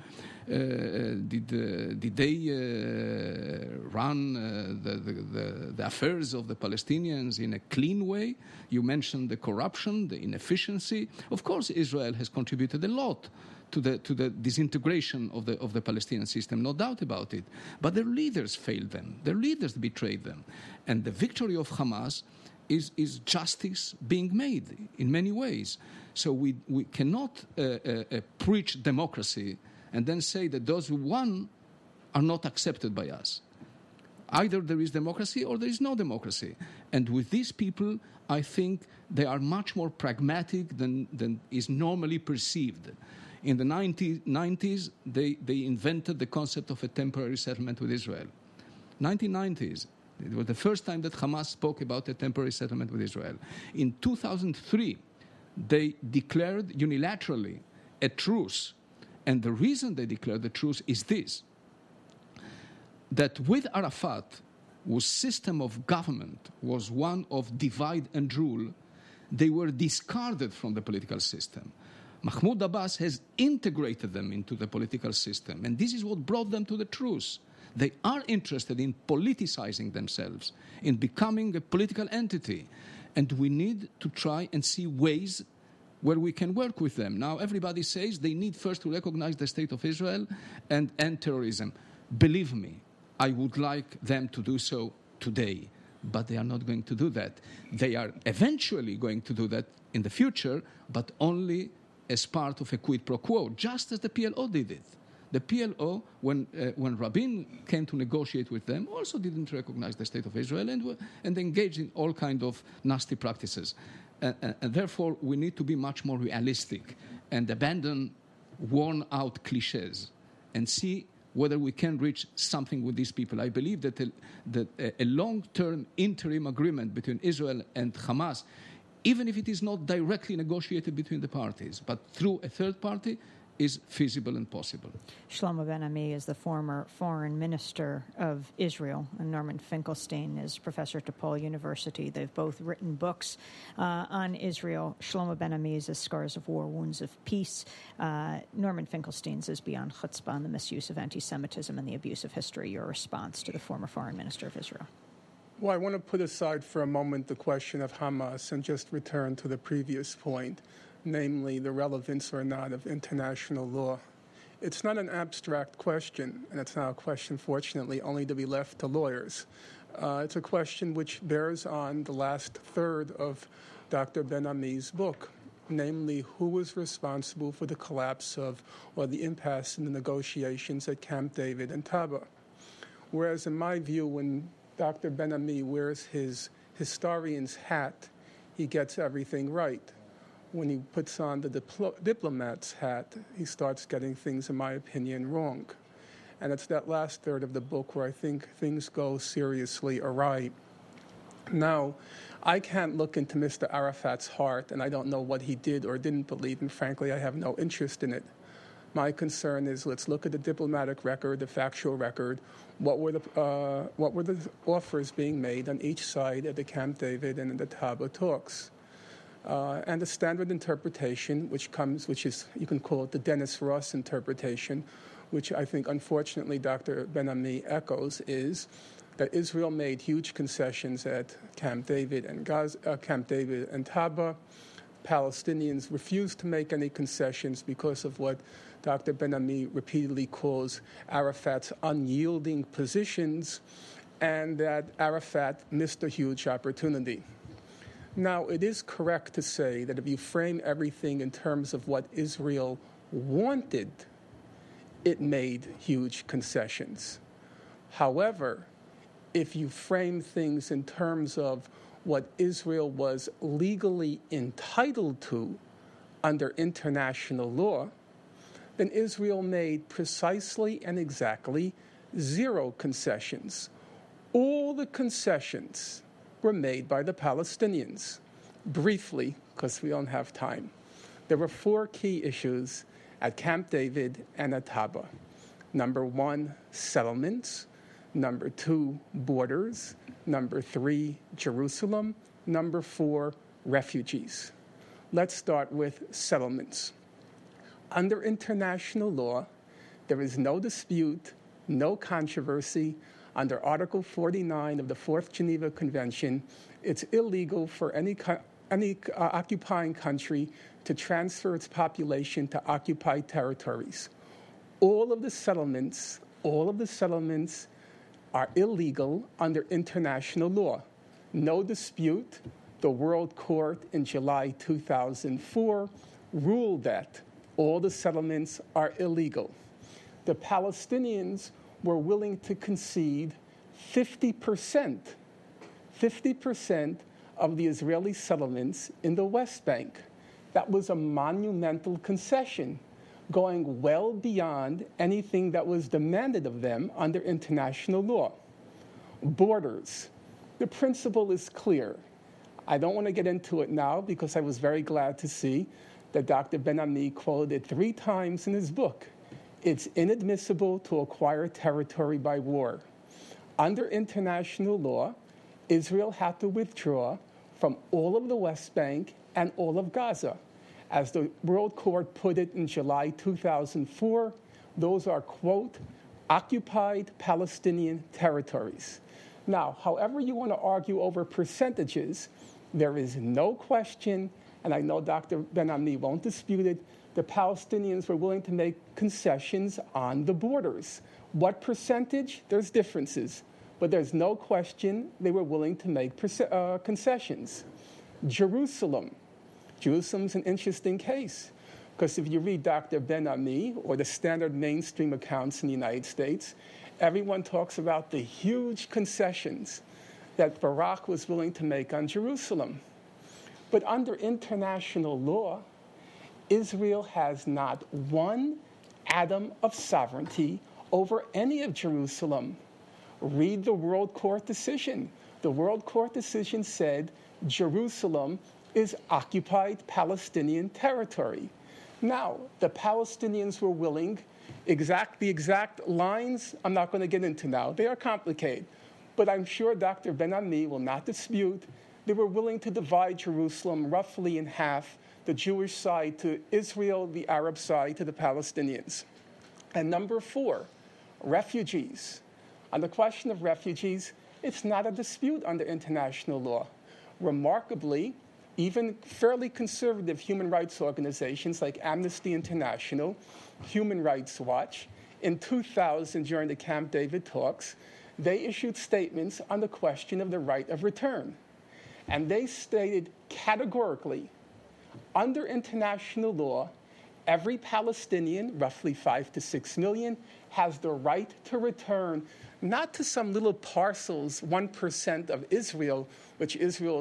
Did they run the affairs of the Palestinians in a clean way? You mentioned the corruption, the inefficiency. Of course, Israel has contributed a lot to the disintegration of the Palestinian system, no doubt about it. But their leaders failed them. Their leaders betrayed them. And the victory of Hamas is justice being made in many ways. So we cannot preach democracy and then say that those who won are not accepted by us. Either there is democracy or there is no democracy. And with these people, I think they are much more pragmatic than is normally perceived. In the 1990s, they invented the concept of a temporary settlement with Israel. 1990s, it was the first time that Hamas spoke about a temporary settlement with Israel. In 2003, they declared unilaterally a truce. And the reason they declared the truce is this, that with Arafat, whose system of government was one of divide and rule, they were discarded from the political system. Mahmoud Abbas has integrated them into the political system, and this is what brought them to the truce. They are interested in politicizing themselves, in becoming a political entity, and we need to try and see ways where we can work with them. Now, everybody says they need first to recognize the state of Israel and end terrorism. Believe me, I would like them to do so today, but they are not going to do that. They are eventually going to do that in the future, but only as part of a quid pro quo, just as the PLO did it. The PLO, when Rabin came to negotiate with them, also didn't recognize the state of Israel and engaged in all kinds of nasty practices. And therefore, we need to be much more realistic and abandon worn-out cliches and see whether we can reach something with these people. I believe that a long-term interim agreement between Israel and Hamas, even if it is not directly negotiated between the parties, but through a third party, is feasible and possible. Shlomo Ben-Ami is the former foreign minister of Israel, and Norman Finkelstein is professor at DePaul University. They've both written books on Israel. Shlomo Ben-Ami's is Scars of War, Wounds of Peace. Norman Finkelstein's is Beyond Chutzpah and the Misuse of Anti-Semitism and the Abuse of History, your response to the former foreign minister of Israel. Well, I want to put aside for a moment the question of Hamas and just return to the previous point, namely the relevance or not of international law. It's not an abstract question, and it's not a question, fortunately, only to be left to lawyers. It's a question which bears on the last third of Dr. Ben-Ami's book, namely who was responsible for the collapse of or the impasse in the negotiations at Camp David and Taba. Whereas in my view, when Dr. Ben-Ami wears his historian's hat, he gets everything right. When he puts on the diplomat's hat, he starts getting things, in my opinion, wrong. And it's that last third of the book where I think things go seriously awry. Now, I can't look into Mr. Arafat's heart, and I don't know what he did or didn't believe, and frankly, I have no interest in it. My concern is let's look at the diplomatic record, the factual record. What were the offers being made on each side at the Camp David and the Taba talks? And the standard interpretation, which is, you can call it the Dennis Ross interpretation, which I think, unfortunately, Dr. Ben-Ami echoes, is that Israel made huge concessions at Camp David and Taba. Palestinians refused to make any concessions because of what Dr. Ben-Ami repeatedly calls Arafat's unyielding positions, and that Arafat missed a huge opportunity. Now, it is correct to say that if you frame everything in terms of what Israel wanted, it made huge concessions. However, if you frame things in terms of what Israel was legally entitled to under international law, then Israel made precisely and exactly 0 concessions. All the concessions were made by the Palestinians. Briefly, because we don't have time, there were 4 key issues at Camp David and at Taba. Number 1, settlements. Number 2, borders. Number 3, Jerusalem. Number 4, refugees. Let's start with settlements. Under international law, there is no dispute, no controversy. Under Article 49 of the Fourth Geneva Convention, it's illegal for any occupying country to transfer its population to occupied territories. All of the settlements are illegal under international law. No dispute. The World Court in July 2004 ruled that all the settlements are illegal. The Palestinians were willing to concede 50% of the Israeli settlements in the West Bank. That was a monumental concession, going well beyond anything that was demanded of them under international law. Borders. The principle is clear. I don't want to get into it now because I was very glad to see that Dr. Ben-Ami quoted it 3 times in his book. It's inadmissible to acquire territory by war. Under international law, Israel had to withdraw from all of the West Bank and all of Gaza. As the World Court put it in July 2004, those are, quote, occupied Palestinian territories. Now, however you want to argue over percentages, there is no question, and I know Dr. Ben-Ami won't dispute it, the Palestinians were willing to make concessions on the borders. What percentage? There's differences, but there's no question they were willing to make concessions. Jerusalem's an interesting case, because if you read Dr. Ben-Ami or the standard mainstream accounts in the United States, everyone talks about the huge concessions that Barak was willing to make on Jerusalem. But under international law, Israel has not one atom of sovereignty over any of Jerusalem. Read the World Court decision. The World Court decision said Jerusalem is occupied Palestinian territory. Now, the Palestinians were willing, the exact lines I'm not going to get into now. They are complicated. But I'm sure Dr. Ben-Ami will not dispute they were willing to divide Jerusalem roughly in half, the Jewish side to Israel, the Arab side to the Palestinians. And number 4, refugees. On the question of refugees, it's not a dispute under international law. Remarkably, even fairly conservative human rights organizations like Amnesty International, Human Rights Watch, in 2000 during the Camp David talks, they issued statements on the question of the right of return. And they stated categorically, under international law, every Palestinian, roughly 5 to 6 million, has the right to return not to some little parcels, 1% of Israel, which Israel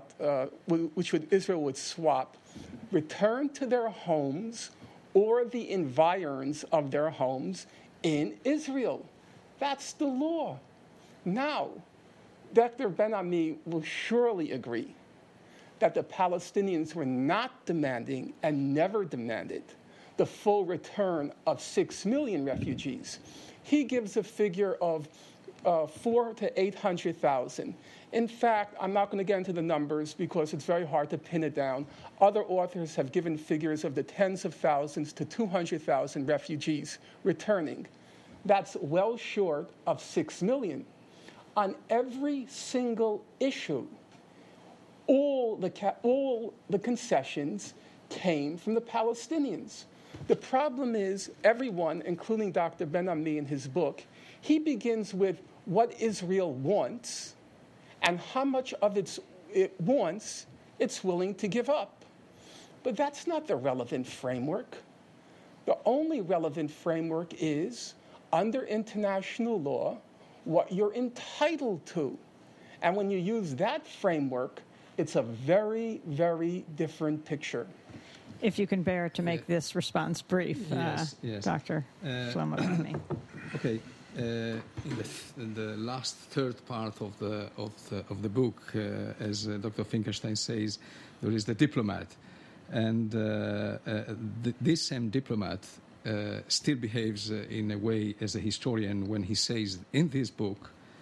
would swap, return to their homes or the environs of their homes in Israel. That's the law. Now, Dr. Ben-Ami will surely agree that the Palestinians were not demanding and never demanded the full return of 6 million refugees. He gives a figure of 400,000 to 800,000. In fact, I'm not going to get into the numbers because it's very hard to pin it down. Other authors have given figures of the tens of thousands to 200,000 refugees returning. That's well short of 6 million. On every single issue, all the concessions came from the Palestinians. The problem is everyone, including Dr. Ben-Ami in his book, he begins with what Israel wants and how much of it wants it's willing to give up. But that's not the relevant framework. The only relevant framework is, under international law, what you're entitled to. And when you use that framework, it's a very, very different picture. If you can bear to make this response brief, yes. Dr. Shlomo Ben-Ami. Okay. In the last third part of the book, as Dr. Finkelstein says, there is the diplomat, and this same diplomat still behaves in a way as a historian when he says in this book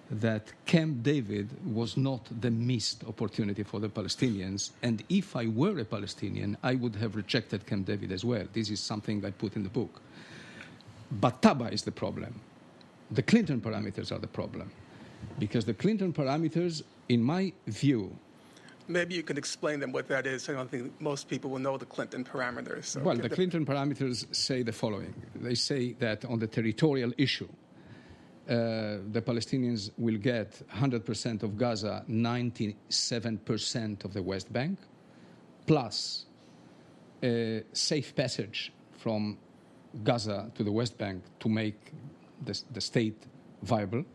that Camp David was not the missed opportunity for the Palestinians. And if I were a Palestinian, I would have rejected Camp David as well. This is something I put in the book. But Taba is the problem. The Clinton parameters are the problem. Because the Clinton parameters, in my view... Maybe you can explain them what that is. I don't think most people will know the Clinton parameters. So well, the Clinton parameters say the following. They say that on the territorial issue, the Palestinians will get 100% of Gaza, 97% of the West Bank, plus a safe passage from Gaza to the West Bank to make the state viable.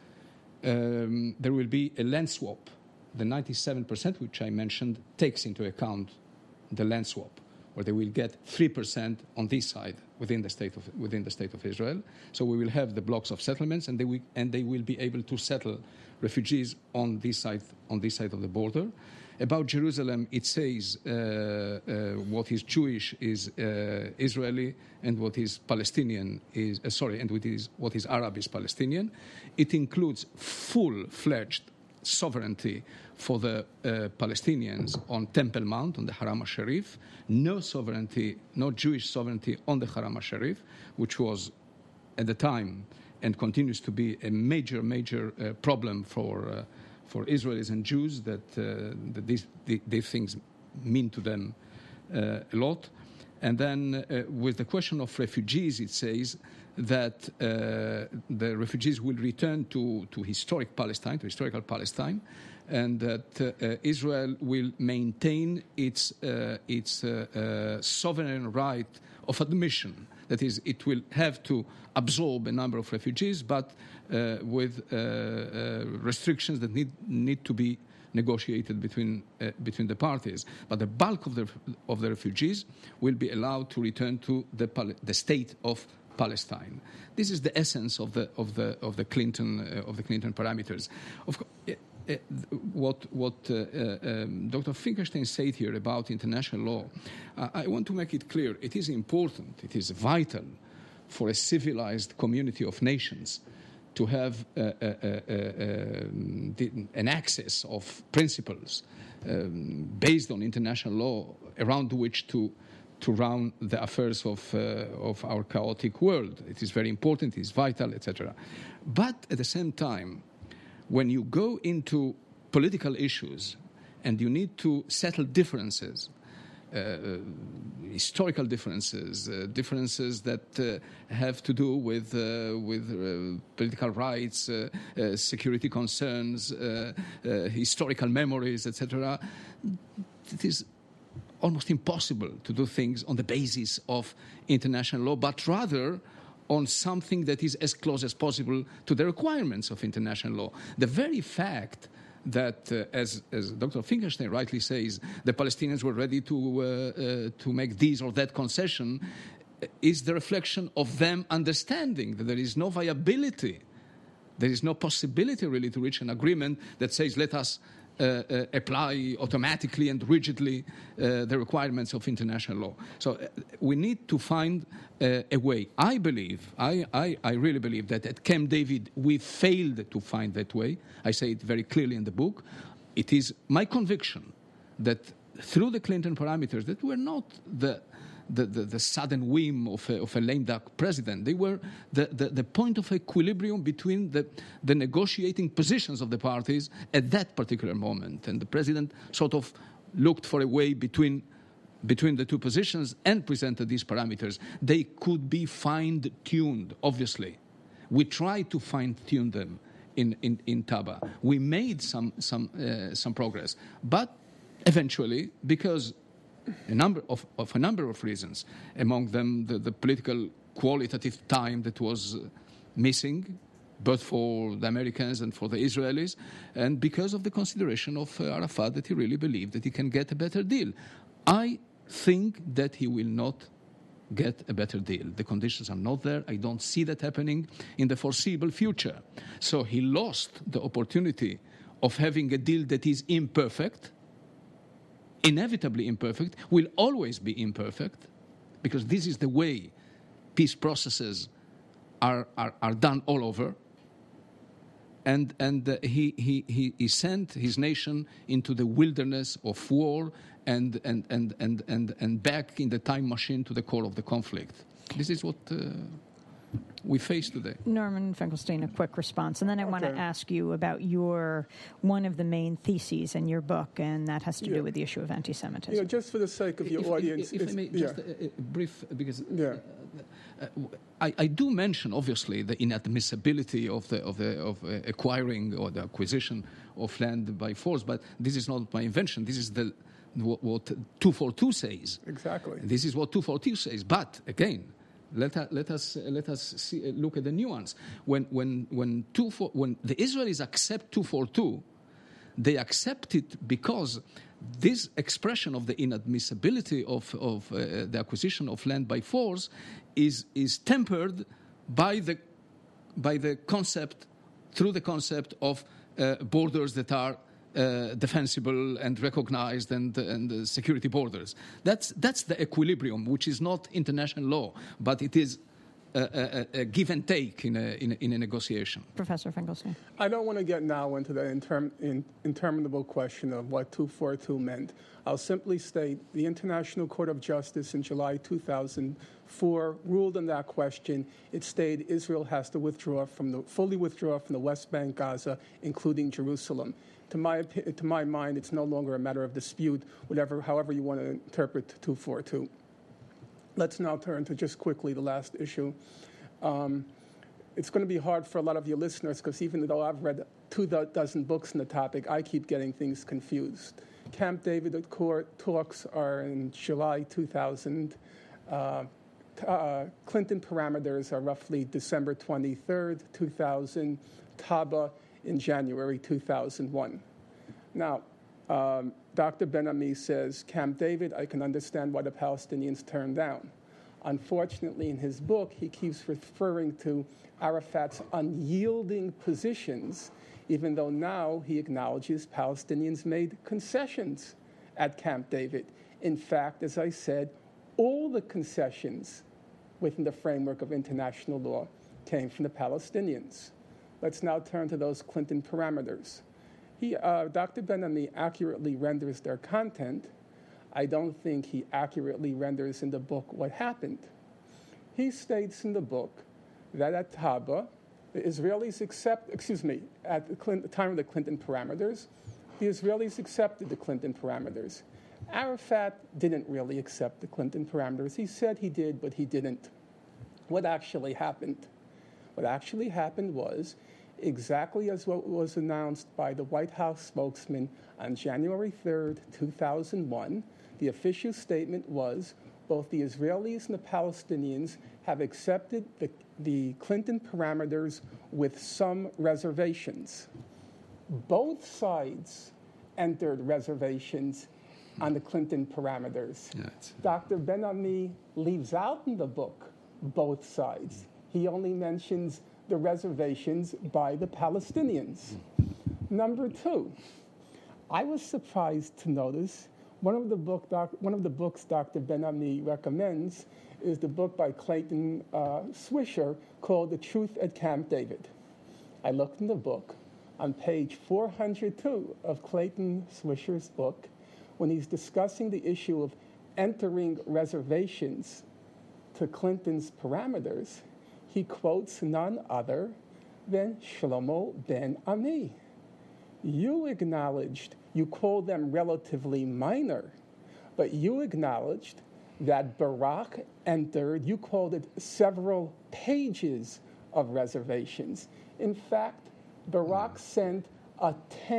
There will be a land swap. The 97%, which I mentioned, takes into account the land swap, where they will get 3% on this side within the state of Israel. So we will have the blocks of settlements, and they will be able to settle refugees on this side of the border. About Jerusalem, it says what is Jewish is Israeli, and what is Palestinian is what is Arab is Palestinian. It includes full-fledged sovereignty for the Palestinians on Temple Mount, on the Haram al-Sharif, no sovereignty, no Jewish sovereignty on the Haram al-Sharif, which was at the time and continues to be a major problem for Israelis and Jews, that these things mean to them a lot. And then with the question of refugees, it says that the refugees will return to historical Palestine, and that Israel will maintain its sovereign right of admission. That is, it will have to absorb a number of refugees, but with restrictions that need to be negotiated between the parties. But the bulk of the refugees will be allowed to return to the state of Palestine. This is the essence of the Clinton parameters. Of course, what Dr. Finkelstein said here about international law, I want to make it clear. It is important, it is vital for a civilized community of nations to have an access of principles based on international law around which to run the affairs of our chaotic world. It is very important, it is vital, etc. But at the same time, when you go into political issues and you need to settle differences, historical differences, differences that have to do with political rights, security concerns, historical memories, etc., it is almost impossible to do things on the basis of international law, but rather on something that is as close as possible to the requirements of international law. The very fact that, as Dr. Finkelstein rightly says, the Palestinians were ready to make this or that concession is the reflection of them understanding that there is no viability, there is no possibility really to reach an agreement that says let us apply automatically and rigidly the requirements of international law. So we need to find a way. I believe, I really believe that at Camp David we failed to find that way. I say it very clearly in the book. It is my conviction that through the Clinton parameters that were not the sudden whim of a lame duck president. They were the point of equilibrium between the negotiating positions of the parties at that particular moment. And the president sort of looked for a way between the two positions and presented these parameters. They could be fine-tuned, obviously. We tried to fine-tune them in Taba. We made some progress. But eventually, because a number of reasons, among them the political qualitative time that was missing, both for the Americans and for the Israelis, and because of the consideration of Arafat that he really believed that he can get a better deal. I think that he will not get a better deal. The conditions are not there. I don't see that happening in the foreseeable future. So he lost the opportunity of having a deal that is imperfect, inevitably imperfect, will always be imperfect, because this is the way peace processes are done all over. and he sent his nation into the wilderness of war and back in the time machine to the core of the conflict. This is what we face today. Norman Finkelstein, a quick response, and then I want to ask you about one of the main theses in your book, and that has to do with the issue of anti-Semitism. Just for the sake of your audience, if I may, just a brief, because I do mention obviously the inadmissibility of acquiring or the acquisition of land by force, but this is not my invention. This is what 242 says. Exactly. This is what 242 says. But again, let us look at the nuance. When the Israelis accept 242, they accept it because this expression of the inadmissibility of the acquisition of land by force is tempered by the concept, through the concept of borders that are defensible and recognized and security borders. That's the equilibrium, which is not international law, but it is a give and take in a negotiation. Professor Finkelstein. I don't want to get now into the interminable question of what 242 meant. I'll simply state the International Court of Justice in July 2004 ruled on that question. It stated Israel has to fully withdraw from the West Bank, Gaza, including Jerusalem. To my mind, it's no longer a matter of dispute, however you want to interpret 242. Let's now turn to just quickly the last issue. It's going to be hard for a lot of your listeners because even though I've read 24 books on the topic, I keep getting things confused. Camp David talks are in July 2000. Clinton parameters are roughly December 23rd, 2000. Taba in January 2001. Now, Dr. Ben-Ami says, Camp David, I can understand why the Palestinians turned down. Unfortunately, in his book, he keeps referring to Arafat's unyielding positions, even though now he acknowledges Palestinians made concessions at Camp David. In fact, as I said, all the concessions within the framework of international law came from the Palestinians. Let's now turn to those Clinton parameters. Dr. Ben-Ami accurately renders their content. I don't think he accurately renders in the book what happened. He states in the book that at Taba, the Israelis at the time of the Clinton parameters, the Israelis accepted the Clinton parameters. Arafat didn't really accept the Clinton parameters. He said he did, but he didn't. What actually happened? What actually happened was exactly as what was announced by the White House spokesman on January 3rd, 2001. The official statement was both the Israelis and the Palestinians have accepted the Clinton parameters with some reservations. Both sides entered reservations on the Clinton parameters. Yes. Dr. Ben-Ami leaves out in the book both sides. He only mentions the reservations by the Palestinians. Number two, I was surprised to notice one of the books Dr. Ben-Ami recommends is the book by Clayton Swisher called The Truth at Camp David. I looked in the book on page 402 of Clayton Swisher's book when he's discussing the issue of entering reservations to Clinton's parameters. He quotes none other than Shlomo Ben-Ami. You acknowledged, you called them relatively minor, but you acknowledged that Barak entered, you called it several pages of reservations. In fact, Barak sent a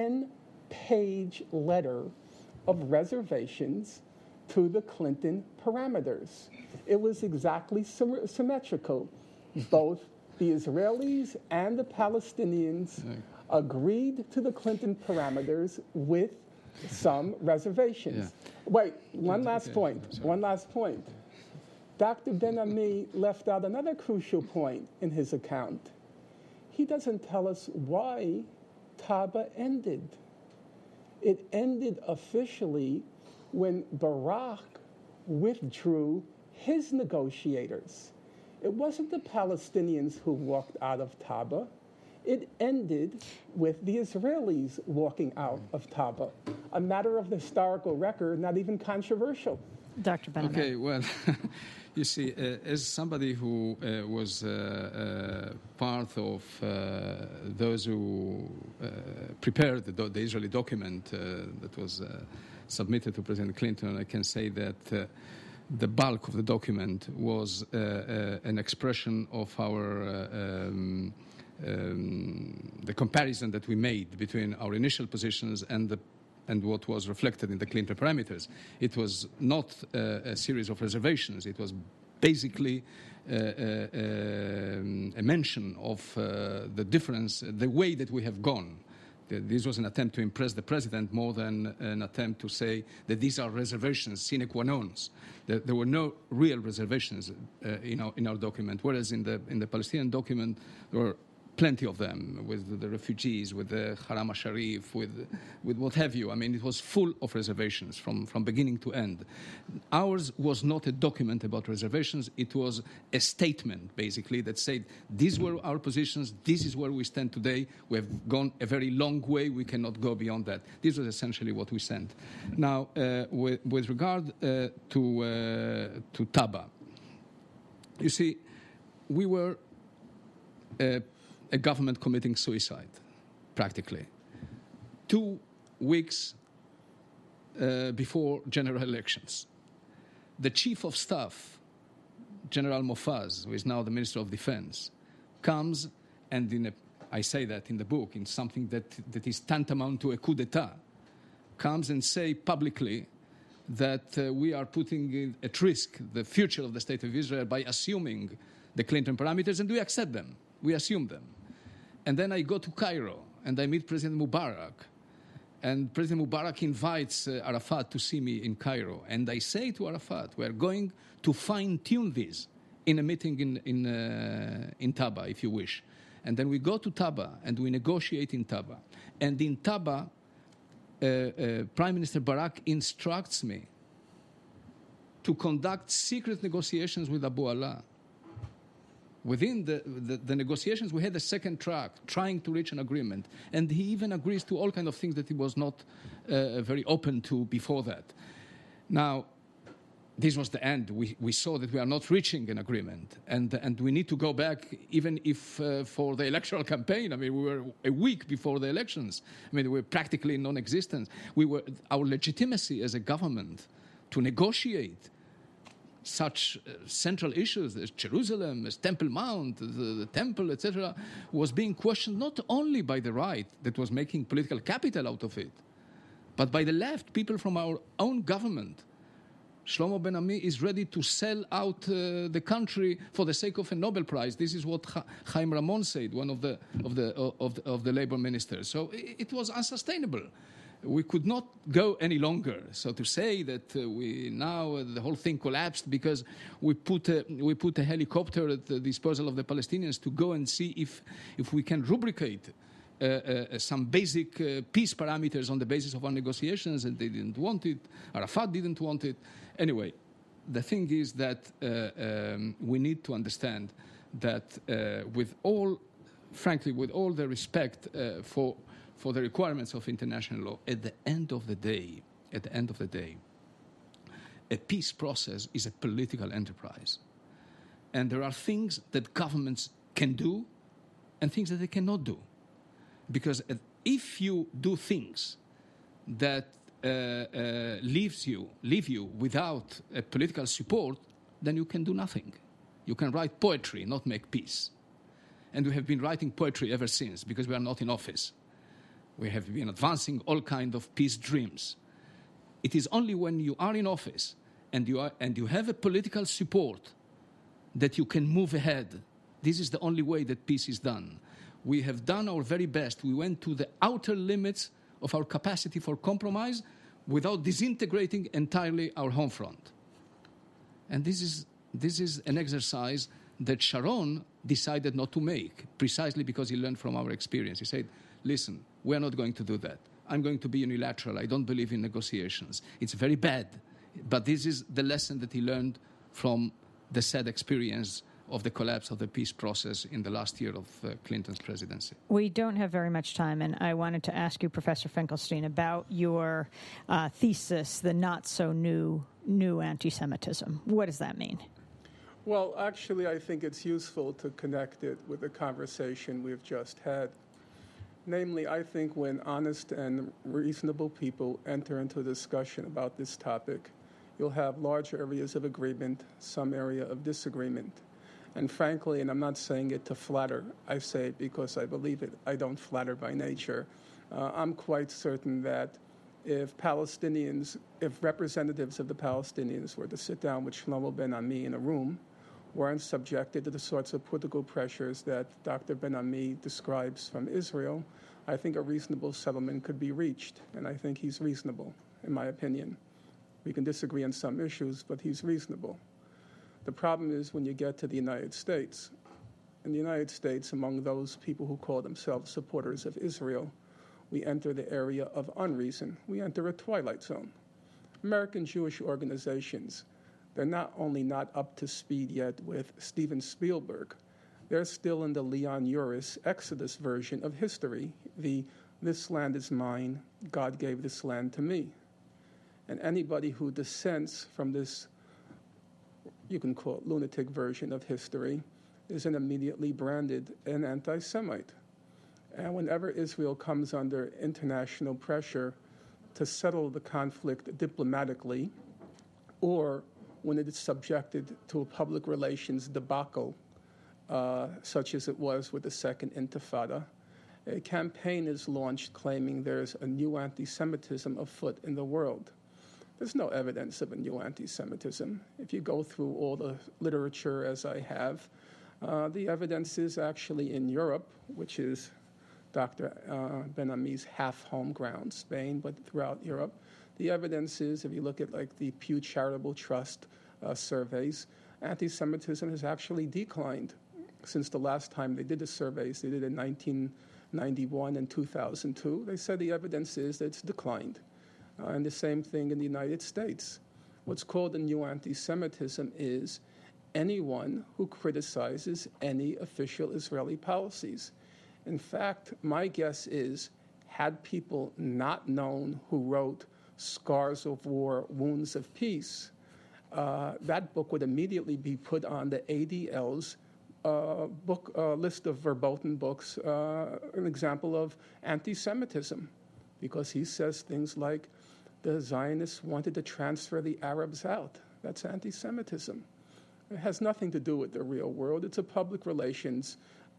10-page letter of reservations to the Clinton parameters. It was exactly symmetrical. Both the Israelis and the Palestinians agreed to the Clinton parameters with some reservations. Yeah. Wait, one last point. Dr. Ben-Ami left out another crucial point in his account. He doesn't tell us why Taba ended. It ended officially when Barak withdrew his negotiators. It wasn't the Palestinians who walked out of Taba. It ended with the Israelis walking out of Taba, a matter of the historical record, not even controversial. Dr. Benjamin. Okay, well, you see, as somebody who was part of those who prepared the Israeli document that was submitted to President Clinton, I can say that the bulk of the document was an expression of our the comparison that we made between our initial positions and what was reflected in the Clinton parameters. It was not a series of reservations. It was basically a mention of the difference, the way that we have gone. This was an attempt to impress the president more than an attempt to say that these are reservations, sine qua non. There were no real reservations in our document, whereas in the Palestinian document there were plenty of them, with the refugees, with the Haram al-Sharif, with what have you. I mean, it was full of reservations from beginning to end. Ours was not a document about reservations. It was a statement, basically, that said, these were our positions, this is where we stand today. We have gone a very long way. We cannot go beyond that. This was essentially what we sent. Now, with regard to Taba, you see, we were a government committing suicide, practically. 2 weeks before general elections, the chief of staff, General Mofaz, who is now the Minister of Defense, comes and I say that in the book, in something that is tantamount to a coup d'etat, comes and say publicly that we are putting at risk the future of the State of Israel by assuming the Clinton parameters, and we accept them. We assume them. And then I go to Cairo, and I meet President Mubarak. And President Mubarak invites Arafat to see me in Cairo. And I say to Arafat, we are going to fine-tune this in a meeting in Taba, if you wish. And then we go to Taba, and we negotiate in Taba. And in Taba, Prime Minister Barak instructs me to conduct secret negotiations with Abu Ala. Within the negotiations, we had a second track, trying to reach an agreement. And he even agrees to all kinds of things that he was not very open to before that. Now, this was the end. We saw that we are not reaching an agreement. And we need to go back, even if for the electoral campaign. I mean, we were a week before the elections. I mean, we were practically non-existent. Our legitimacy as a government to negotiate such central issues as Jerusalem, as Temple Mount, the temple, etc., was being questioned not only by the right that was making political capital out of it, but by the left, people from our own government. Shlomo Ben-Ami is ready to sell out the country for the sake of a Nobel Prize. This is what Chaim Ramon said, one of the labor ministers. So it was unsustainable. We could not go any longer. So to say that the whole thing collapsed because we put a helicopter at the disposal of the Palestinians to go and see if we can rubricate some basic peace parameters on the basis of our negotiations, and they didn't want it. Arafat didn't want it. Anyway, the thing is that we need to understand that with all the respect for the requirements of international law, at the end of the day, a peace process is a political enterprise. And there are things that governments can do and things that they cannot do. Because if you do things that leave you without a political support, then you can do nothing. You can write poetry, not make peace. And we have been writing poetry ever since, because we are not in office. We have been advancing all kinds of peace dreams. It is only when you are in office and you have a political support that you can move ahead. This is the only way that peace is done. We have done our very best. We went to the outer limits of our capacity for compromise without disintegrating entirely our home front. And this is an exercise that Sharon decided not to make, precisely because he learned from our experience. He said, listen, we are not going to do that. I'm going to be unilateral. I don't believe in negotiations. It's very bad. But this is the lesson that he learned from the sad experience of the collapse of the peace process in the last year of Clinton's presidency. We don't have very much time, and I wanted to ask you, Professor Finkelstein, about your thesis, the not-so-new anti-Semitism. What does that mean? Well, actually, I think it's useful to connect it with the conversation we've just had. Namely, I think when honest and reasonable people enter into a discussion about this topic, you'll have large areas of agreement, some area of disagreement. And frankly, and I'm not saying it to flatter, I say it because I believe it, I don't flatter by nature. I'm quite certain that if representatives of the Palestinians were to sit down with Shlomo Ben-Ami in a room, weren't subjected to the sorts of political pressures that Dr. Ben-Ami describes from Israel, I think a reasonable settlement could be reached. And I think he's reasonable, in my opinion. We can disagree on some issues, but he's reasonable. The problem is when you get to the United States. In the United States, among those people who call themselves supporters of Israel, we enter the area of unreason. We enter a twilight zone. American Jewish organizations, they're not only not up to speed yet with Steven Spielberg, they're still in the Leon Uris Exodus version of history, this land is mine, God gave this land to me. And anybody who dissents from this, you can call it lunatic version of history, is immediately branded an anti-Semite. And whenever Israel comes under international pressure to settle the conflict diplomatically, or when it is subjected to a public relations debacle, such as it was with the Second Intifada, a campaign is launched claiming there's a new anti-Semitism afoot in the world. There's no evidence of a new anti-Semitism. If you go through all the literature as I have, the evidence is actually in Europe, which is Dr. Ben-Ami's half-home ground, Spain, but throughout Europe. The evidence is, if you look at like the Pew Charitable Trust surveys, anti-Semitism has actually declined since the last time they did the surveys. They did it in 1991 and 2002. They said the evidence is that it's declined. And the same thing in the United States. What's called a new anti-Semitism is anyone who criticizes any official Israeli policies. In fact, my guess is, had people not known who wrote Scars of War, Wounds of Peace, that book would immediately be put on the ADL's book list of verboten books, an example of anti-Semitism, because he says things like, the Zionists wanted to transfer the Arabs out. That's anti-Semitism. It has nothing to do with the real world. It's a public relations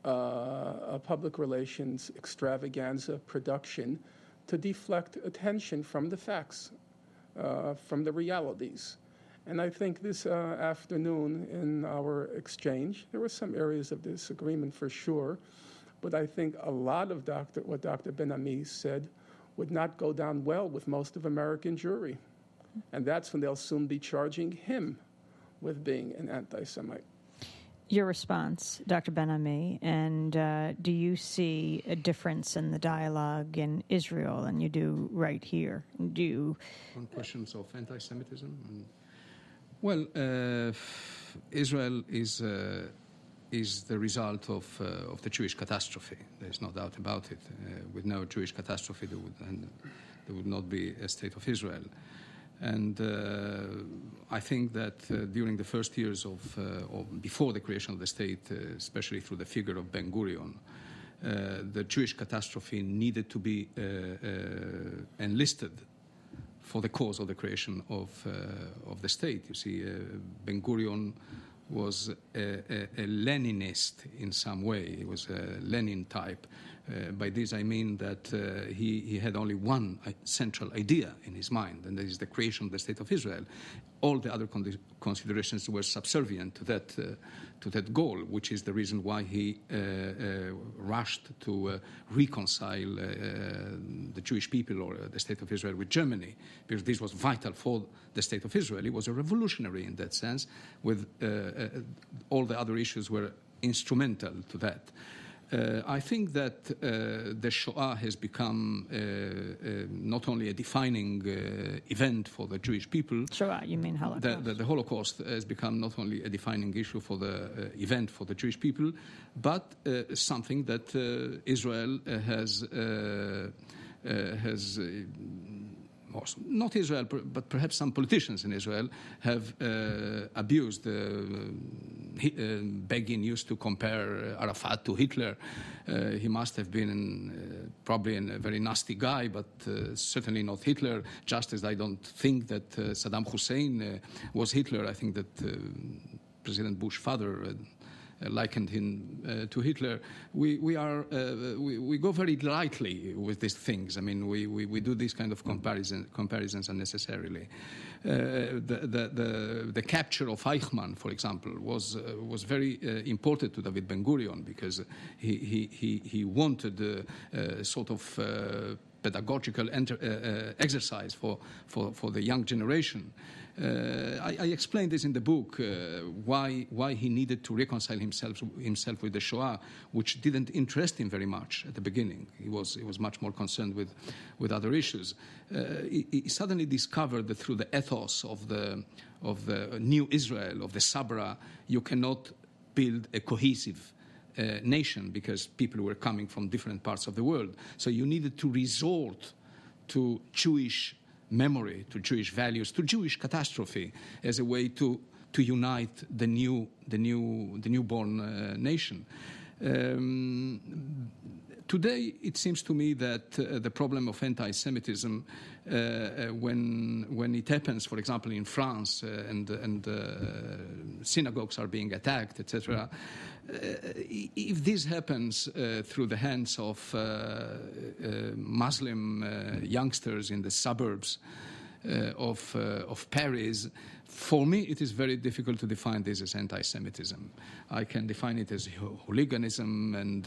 extravaganza production to deflect attention from the facts, from the realities. And I think this afternoon in our exchange, there were some areas of disagreement for sure, but I think a lot of what Dr. Ben-Ami said would not go down well with most of American jury. And that's when they'll soon be charging him with being an anti-Semite. Your response, Dr. Ben-Ami, and do you see a difference in the dialogue in Israel, and you do right here? Do you... On questions of anti-Semitism? Well, Israel is the result of the Jewish catastrophe. There's no doubt about it. With no Jewish catastrophe, there would not be a state of Israel. And I think that during the first years before the creation of the state, especially through the figure of Ben-Gurion, the Jewish catastrophe needed to be enlisted for the cause of the creation of the state. You see, Ben-Gurion was a Leninist in some way. He was a Lenin type. By this I mean that he had only one central idea in his mind, and that is the creation of the State of Israel. All the other considerations were subservient to that goal, which is the reason why he rushed to reconcile the Jewish people or the State of Israel with Germany, because this was vital for the State of Israel. He was a revolutionary in that sense, with all the other issues were instrumental to that. I think that the Shoah has become not only a defining event for the Jewish people. Shoah, you mean Holocaust? The Holocaust has become not only a defining issue for the event for the Jewish people, but something that Israel has not Israel, but perhaps some politicians in Israel have abused. Begin used to compare Arafat to Hitler. He must have been probably a very nasty guy, but certainly not Hitler, just as I don't think that Saddam Hussein was Hitler. I think that President Bush's father likened him to Hitler. We go very lightly with these things. I mean, we do these kind of comparisons unnecessarily. The capture of Eichmann, for example, was very important to David Ben-Gurion because he wanted sort of pedagogical exercise for the young generation. I explained this in the book, why he needed to reconcile himself with the Shoah, which didn't interest him very much at the beginning. He was much more concerned with other issues. He suddenly discovered that through the ethos of the new Israel, of the Sabra, you cannot build a cohesive nation because people were coming from different parts of the world. So you needed to resort to Jewish memory, to Jewish values, to Jewish catastrophe as a way to unite the newborn nation. Today, it seems to me that the problem of anti-Semitism, when it happens, for example, in France, and synagogues are being attacked, etc., if this happens through the hands of Muslim youngsters in the suburbs of Paris, for me, it is very difficult to define this as anti-Semitism. I can define it as hooliganism and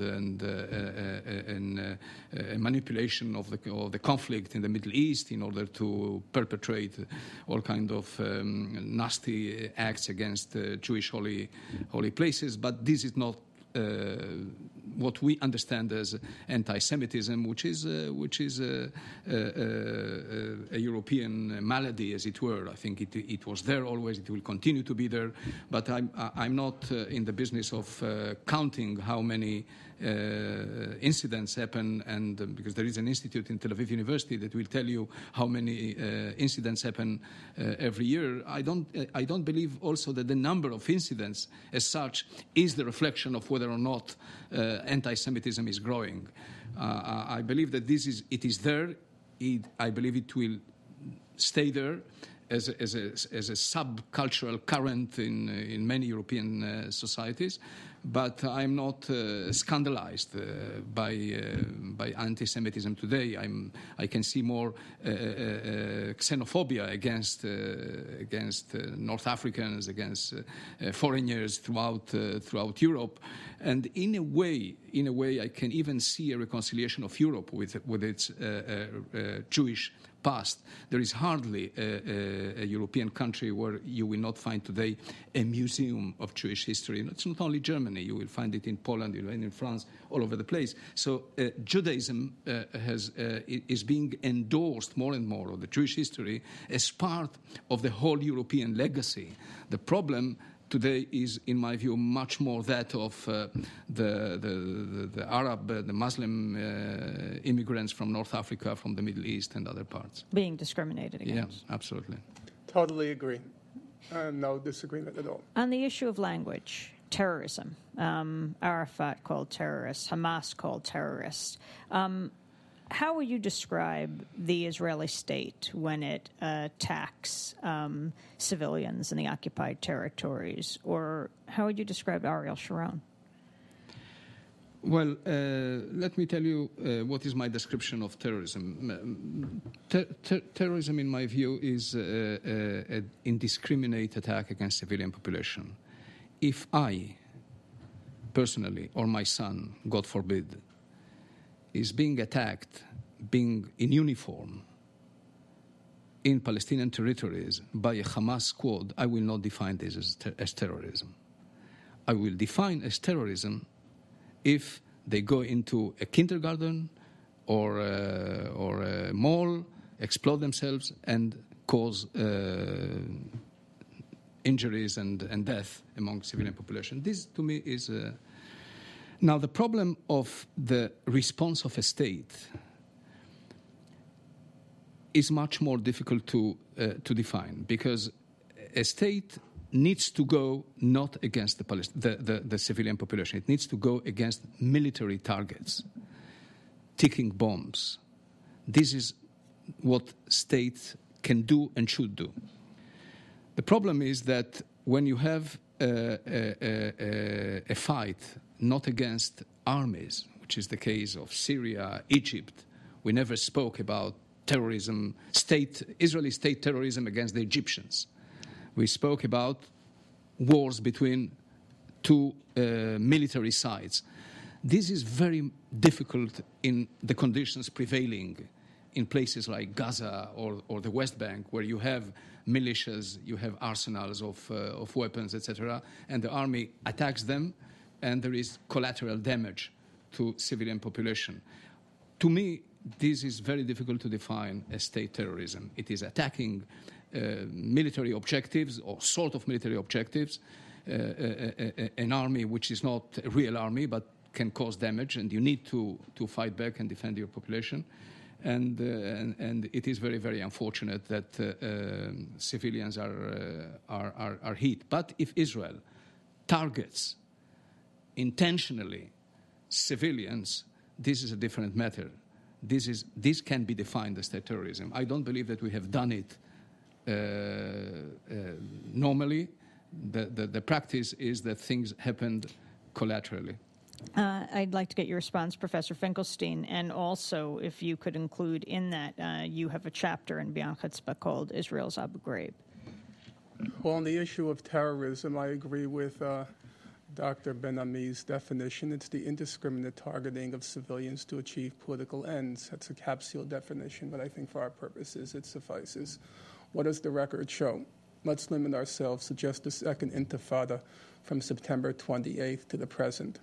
a manipulation of the conflict in the Middle East in order to perpetrate all kind of nasty acts against Jewish holy places. But this is not what we understand as anti-Semitism, which is a European malady, as it were. I think it was there always. It will continue to be there. But I'm not in the business of counting how many incidents happen, and because there is an institute in Tel Aviv University that will tell you how many incidents happen every year. I don't believe also that the number of incidents as such is the reflection of whether or not anti-Semitism is growing. I believe that it is there. I believe it will stay there as a subcultural current in many European societies. But I'm not scandalized by anti-Semitism today. I can see more xenophobia against North Africans, against foreigners throughout Europe, and in a way, I can even see a reconciliation of Europe with its Jewish past. There is hardly a European country where you will not find today a museum of Jewish history. It's not only Germany. You will find it in Poland, you'll find it in France, all over the place. So Judaism is being endorsed more and more, or the Jewish history, as part of the whole European legacy. The problem today is, in my view, much more that of the Arab, the Muslim immigrants from North Africa, from the Middle East and other parts. Being discriminated against. Yeah, absolutely. Totally agree. No disagreement at all. On the issue of language, terrorism, Arafat called terrorists, Hamas called terrorists. How would you describe the Israeli state when it attacks civilians in the occupied territories? Or how would you describe Ariel Sharon? Well, let me tell you what is my description of terrorism. Terrorism, in my view, is an indiscriminate attack against civilian population. If I, personally, or my son, God forbid, is being attacked, being in uniform in Palestinian territories by a Hamas squad, I will not define this as terrorism. I will define as terrorism if They go into a kindergarten or a mall, explode themselves, and cause injuries and death among civilian population. This, to me, is... Now, the problem of the response of a state is much more difficult to define, because a state needs to go not against the civilian population. It needs to go against military targets, ticking bombs. This is what states can do and should do. The problem is that when you have a fight not against armies, which is the case of Syria, Egypt, we never spoke about terrorism, Israeli state terrorism against the Egyptians. We spoke about wars between two military sides. This is very difficult in the conditions prevailing in places like Gaza or the West Bank, where you have militias, you have arsenals of weapons, etc., and the army attacks them, and there is collateral damage to civilian population. To me, this is very difficult to define as state terrorism. It is attacking military objectives or sort of military objectives, an army which is not a real army but can cause damage, and you need to fight back and defend your population. And it is very, very unfortunate that civilians are hit. But if Israel targets intentionally civilians, this is a different matter. This can be defined as state terrorism. I don't believe that we have done it normally. The practice is that things happened collaterally. I'd like to get your response, Professor Finkelstein, and also if you could include in that, you have a chapter in Beyond Chutzpah called Israel's Abu Ghraib. Well, on the issue of terrorism, I agree with Dr. Ben-Ami's definition. It's the indiscriminate targeting of civilians to achieve political ends. That's a capsule definition, but I think for our purposes it suffices. What does the record show? Let's limit ourselves to just the second intifada from September 28th to the present.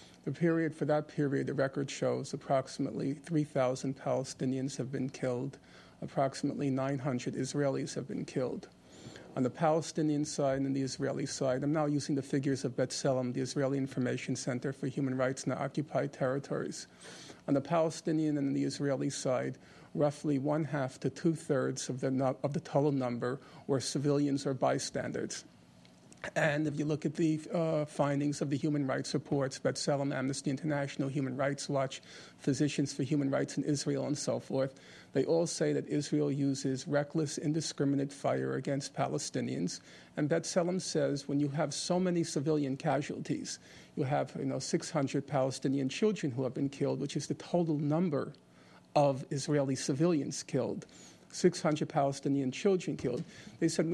For that period, the record shows approximately 3,000 Palestinians have been killed, approximately 900 Israelis have been killed. On the Palestinian side and the Israeli side, I'm now using the figures of B'Tselem, the Israeli Information Center for Human Rights in the Occupied Territories. On the Palestinian and the Israeli side, roughly 1/2 to 2/3 of the total number were civilians or bystanders. And if you look at the findings of the human rights reports, B'Tselem, Amnesty International, Human Rights Watch, Physicians for Human Rights in Israel, and so forth, they all say that Israel uses reckless, indiscriminate fire against Palestinians. And B'Tselem says when you have so many civilian casualties, you have 600 Palestinian children who have been killed, which is the total number of Israeli civilians killed, 600 Palestinian children killed. They said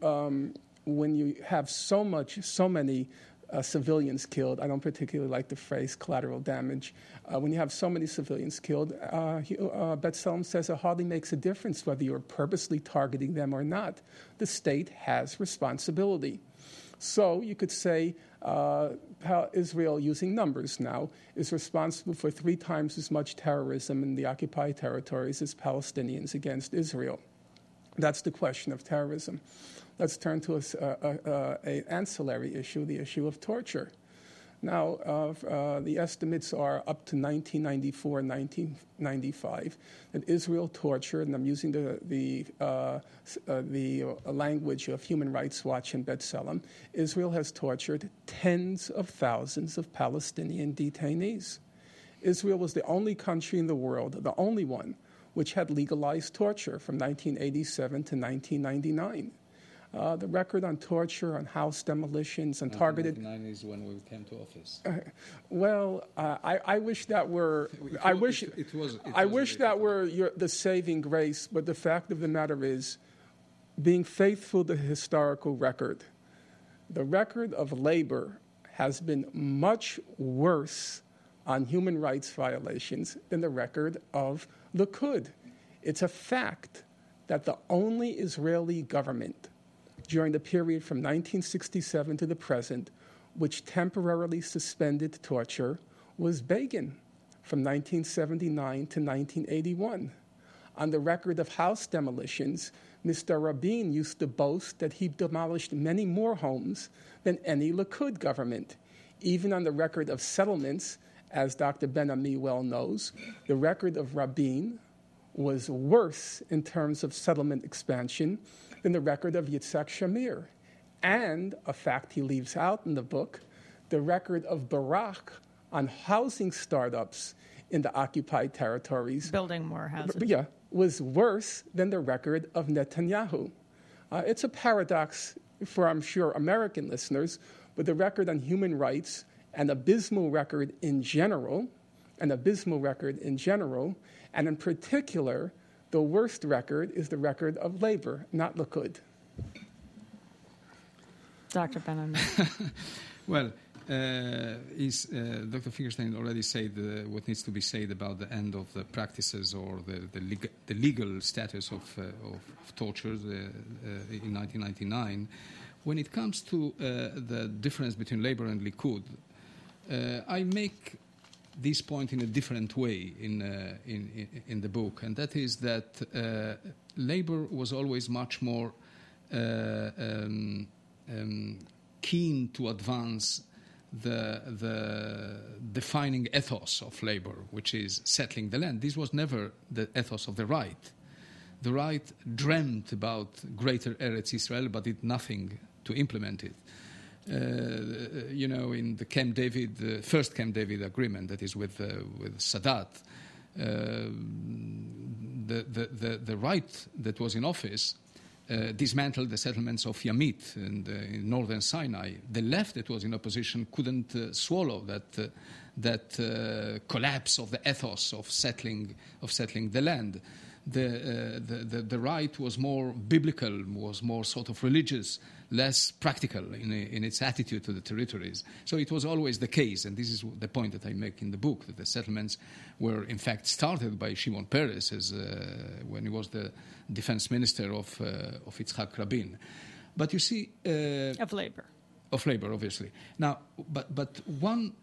when you have so many civilians killed, I don't particularly like the phrase collateral damage. When you have so many civilians killed, B'Tselem says it hardly makes a difference whether you're purposely targeting them or not. The state has responsibility. So you could say Israel, using numbers now, is responsible for 3 times as much terrorism in the occupied territories as Palestinians against Israel. That's the question of terrorism. Let's turn to an ancillary issue, the issue of torture. Now, the estimates are up to 1994 and 1995 that Israel tortured, and I'm using the language of Human Rights Watch and B'Tselem, Israel has tortured tens of thousands of Palestinian detainees. Israel was the only country in the world, the only one, which had legalized torture from 1987 to 1999. The record on torture, on house demolitions, and targeted... 1999 is when we came to office. I wish that were... I wish that were the saving grace, but the fact of the matter is, being faithful to the historical record, the record of labor has been much worse on human rights violations than the record of Likud. It's a fact that the only Israeli government during the period from 1967 to the present, which temporarily suspended torture, was Begin from 1979 to 1981. On the record of house demolitions, Mr. Rabin used to boast that he demolished many more homes than any Likud government. Even on the record of settlements, as Dr. Ben-Ami well knows, the record of Rabin was worse in terms of settlement expansion than the record of Yitzhak Shamir. And, a fact he leaves out in the book, the record of Barak on housing startups in the occupied territories. Building more houses. Yeah, was worse than the record of Netanyahu. It's a paradox for, I'm sure, American listeners, but the record on human rights, an abysmal record in general, and in particular, the worst record is the record of labor, not Likud. Dr. Ben-Ami. Well, Dr. Finkelstein already said what needs to be said about the end of the practices or the legal status of torture in 1999. When it comes to the difference between Labor and Likud, I make this point in a different way in the book, and that is that Labor was always much more keen to advance the defining ethos of labor, which is settling the land. This was never the ethos of the right. The right dreamt about greater Eretz Israel, but did nothing to implement it. In the Camp David, the first Camp David agreement, that is with Sadat, the right that was in office dismantled the settlements of Yamit and in northern Sinai. The left that was in opposition couldn't swallow that collapse of the ethos of settling the land. The right was more biblical, was more sort of religious, less practical in its attitude to the territories. So it was always the case, and this is the point that I make in the book, that the settlements were in fact started by Shimon Peres when he was the defense minister of Yitzhak Rabin. But you see... of labor. Of labor, obviously. Now, but one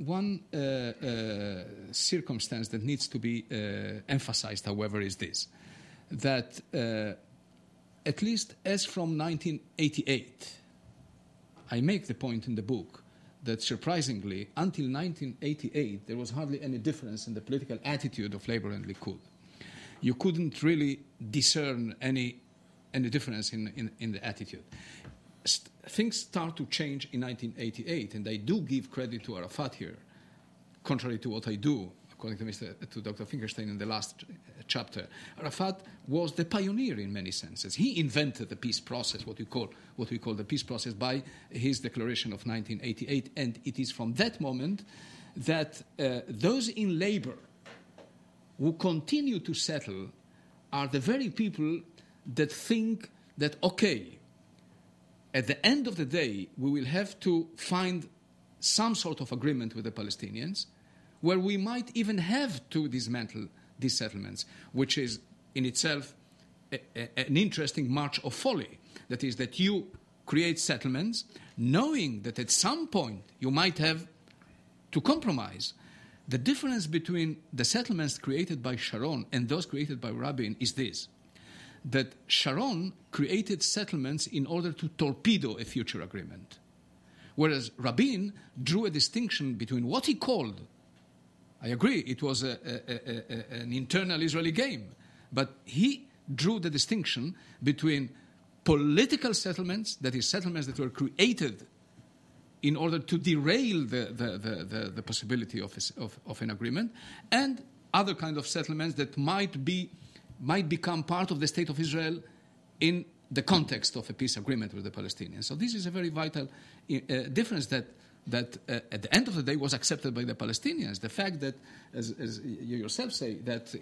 circumstance that needs to be emphasized, however, is this, that at least as from 1988, I make the point in the book that surprisingly, until 1988, there was hardly any difference in the political attitude of Labor and Likud. You couldn't really discern any difference in the attitude. Things start to change in 1988, and I do give credit to Arafat here, contrary to what I do, according to Dr. Finkelstein in the last chapter. Arafat was the pioneer in many senses. He invented the peace process, what we call the peace process, by his declaration of 1988, and it is from that moment that those in labor who continue to settle are the very people that think that, okay, at the end of the day, we will have to find some sort of agreement with the Palestinians where we might even have to dismantle these settlements, which is in itself an interesting march of folly. That is, that you create settlements knowing that at some point you might have to compromise. The difference between the settlements created by Sharon and those created by Rabin is this, that Sharon created settlements in order to torpedo a future agreement, whereas Rabin drew a distinction between what he called, I agree, it was an internal Israeli game, but he drew the distinction between political settlements, that is, settlements that were created in order to derail the possibility of an agreement, and other kind of settlements that might become part of the State of Israel in the context of a peace agreement with the Palestinians. So this is a very vital difference that at the end of the day was accepted by the Palestinians. The fact that, as you yourself say, that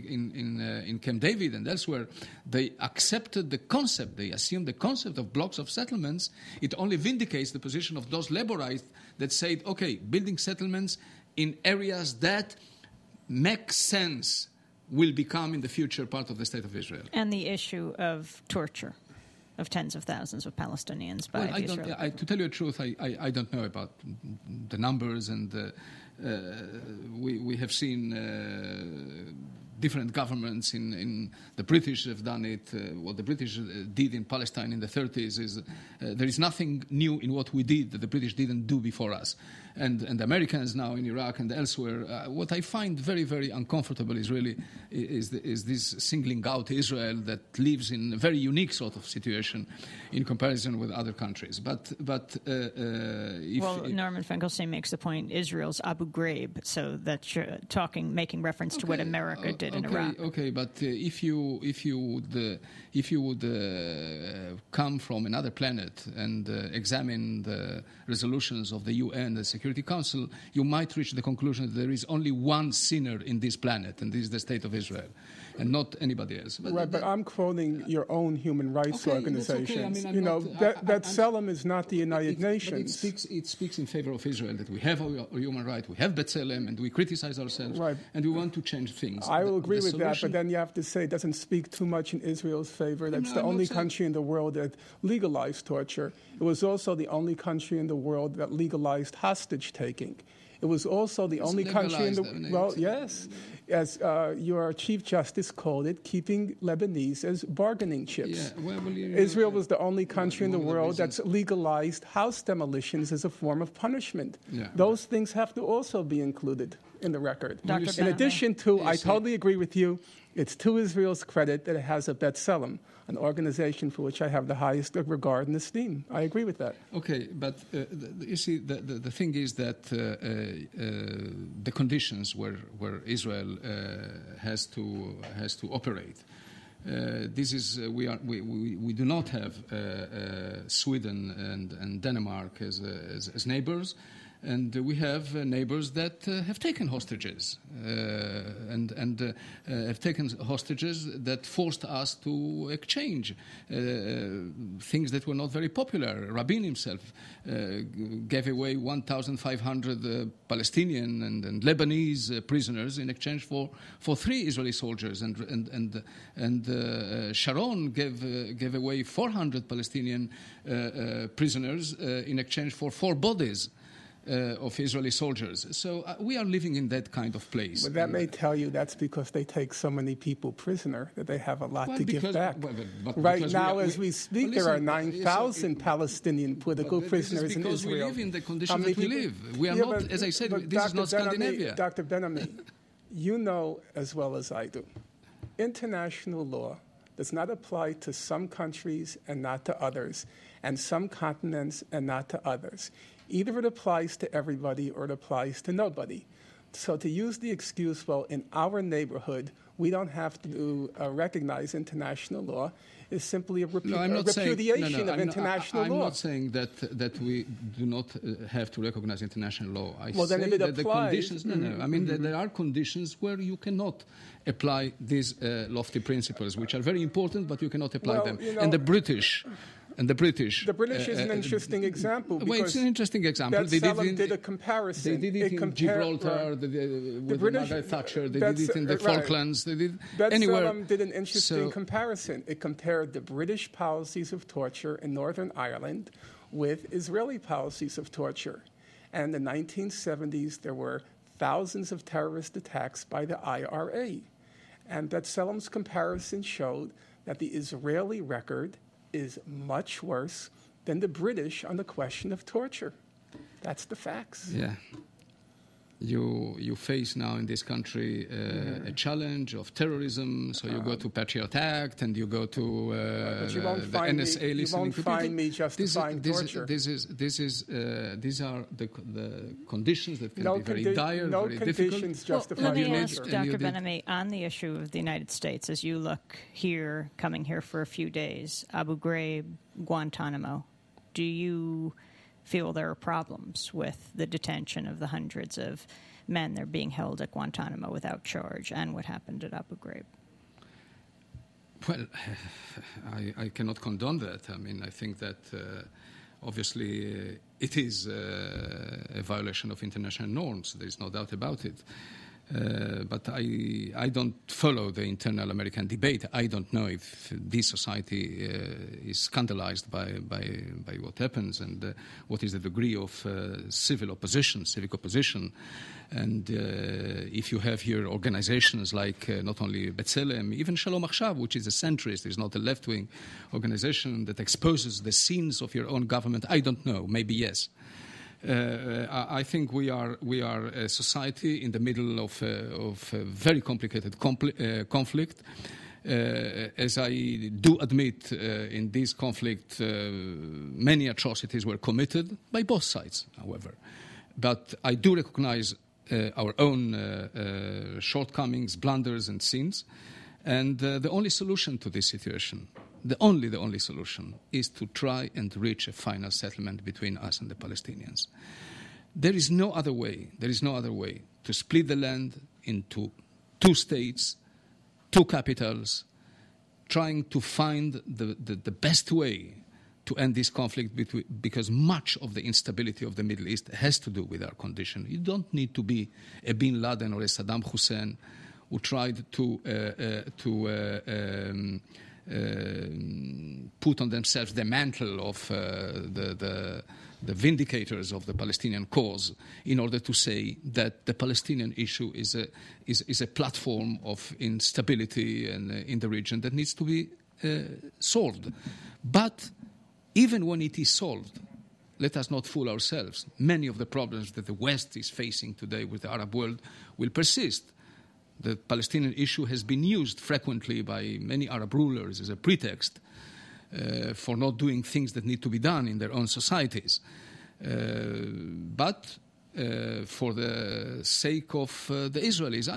in Camp David and elsewhere, they accepted the concept, they assumed the concept of blocks of settlements, it only vindicates the position of those laborites that said, okay, building settlements in areas that make sense will become in the future part of the State of Israel. And the issue of torture. of tens of thousands of Palestinians by the Israeli government? To tell you the truth, I don't know about the numbers, and we have seen different governments in the British have done it. What the British did in Palestine in the 30s is there is nothing new in what we did that the British didn't do before us. And the Americans now in Iraq and elsewhere. What I find very, very uncomfortable is really is this singling out Israel that lives in a very unique sort of situation in comparison with other countries. But Norman Finkelstein makes the point Israel's Abu Ghraib, so that you're making reference to what America did in Iraq. Okay, but if you would come from another planet and examine the resolutions of the UN, the Security Council, you might reach the conclusion that there is only one sinner in this planet, and this is the State of Israel, and not anybody else. But I'm quoting your own human rights organizations. Okay. I mean, B'Tselem is not the United Nations. It speaks in favor of Israel that we have a human right, we have B'Tselem, and we criticize ourselves, and we want to change things. I will agree with that, but then you have to say it doesn't speak too much in Israel's favor. That's the only country in the world that legalized torture. It was also the only country in the world that legalized hostage-taking. It was also the only country in the world. Well, yes, as your Chief Justice called it, keeping Lebanese as bargaining chips. Yeah, Israel was the only country in the world that's legalized house demolitions as a form of punishment. Yeah, those things have to also be included in the record. In addition to, I totally agree with you, it's to Israel's credit that it has a B'Tselem, an organization for which I have the highest regard and esteem. I agree with that. Okay, but you see, the thing is that the conditions where Israel has to operate. This is we do not have Sweden and Denmark as neighbors. And we have neighbors that have taken hostages and have taken hostages that forced us to exchange things that were not very popular. Rabin himself gave away 1,500 Palestinian and Lebanese prisoners in exchange for 3 Israeli soldiers, and Sharon gave away 400 Palestinian prisoners in exchange for 4 bodies. Of Israeli soldiers. So we are living in that kind of place. But that may tell you that's because they take so many people prisoner that they have a lot to give back. Right now, as we speak, there are 9,000 Palestinian political prisoners in Israel. We live in the conditions that we live. We are not, as I said, this is not Scandinavia. Dr. Ben-Ami, you know as well as I do, international law does not apply to some countries and not to others, and some continents and not to others. Either it applies to everybody or it applies to nobody. So to use the excuse, well, in our neighborhood, we don't have to recognize international law is simply a repudiation of international law. I'm not saying that we do not have to recognize international law. I well, say then if it that applies, the conditions, I mean, there are conditions where you cannot apply these lofty principles, which are very important, but you cannot apply them. You know, and the British is an interesting example. Well, it's an interesting example. They did a comparison. They did it in Gibraltar, with Margaret Thatcher. They did it in the Falklands. They did anywhere. Did an interesting comparison. It compared the British policies of torture in Northern Ireland with Israeli policies of torture. And in the 1970s, there were thousands of terrorist attacks by the IRA. And B'Tselem's comparison showed that the Israeli record is much worse than the British on the question of torture. That's the facts. Yeah. You face now in this country a challenge of terrorism, so you go to Patriot Act and you go to the NSA listening to people. You won't find me justifying torture. These are the conditions that can be very dire, very difficult. No conditions justify torture. Let me ask Dr. Ben-Ami, on the issue of the United States, as you look here, coming here for a few days, Abu Ghraib, Guantanamo, do you feel there are problems with the detention of the hundreds of men that are being held at Guantanamo without charge and what happened at Abu Ghraib? Well, I cannot condone that. I mean, I think that obviously it is a violation of international norms. There is no doubt about it. But I don't follow the internal American debate. I don't know if this society is scandalized by what happens and what is the degree of civic opposition. And if you have here organizations like not only B'Tselem, even Shalom Achshav, which is a centrist, is not a left-wing organization that exposes the sins of your own government, I don't know. Maybe yes. I think we are a society in the middle of a very complicated conflict. As I do admit, in this conflict, many atrocities were committed by both sides, however. But I do recognize our own shortcomings, blunders, and sins. And the only solution to this situation, the only solution, is to try and reach a final settlement between us and the Palestinians. There is no other way to split the land into two states, two capitals, trying to find the best way to end this conflict, because much of the instability of the Middle East has to do with our condition. You don't need to be a Bin Laden or a Saddam Hussein who tried to put on themselves the mantle of the vindicators of the Palestinian cause in order to say that the Palestinian issue is a platform of instability in the region that needs to be solved. But even when it is solved, let us not fool ourselves. Many of the problems that the West is facing today with the Arab world will persist. The Palestinian issue has been used frequently by many Arab rulers as a pretext for not doing things that need to be done in their own societies. But for the sake of the Israelis,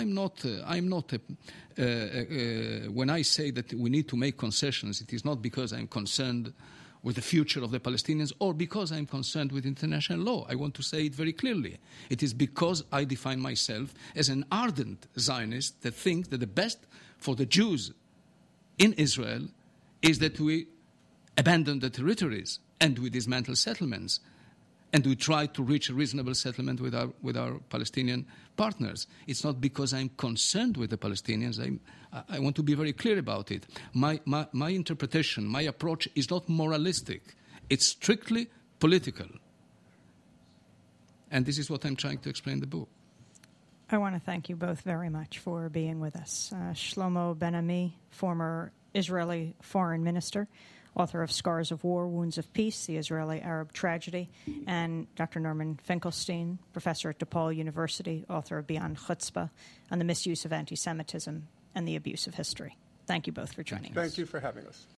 when I say that we need to make concessions, it is not because I'm concerned with the future of the Palestinians or because I'm concerned with international law. I want to say it very clearly. It is because I define myself as an ardent Zionist that thinks that the best for the Jews in Israel is that we abandon the territories and we dismantle settlements and we try to reach a reasonable settlement with our Palestinian partners. It's not because I'm concerned with the Palestinians. I want to be very clear about it. My interpretation, my approach is not moralistic. It's strictly political. And this is what I'm trying to explain in the book. I want to thank you both very much for being with us. Shlomo Ben-Ami, former Israeli foreign minister, author of Scars of War, Wounds of Peace, The Israeli-Arab Tragedy, and Dr. Norman Finkelstein, professor at DePaul University, author of Beyond Chutzpah, on the misuse of anti-Semitism and the abuse of history. Thank you both for joining us. Thank you for having us.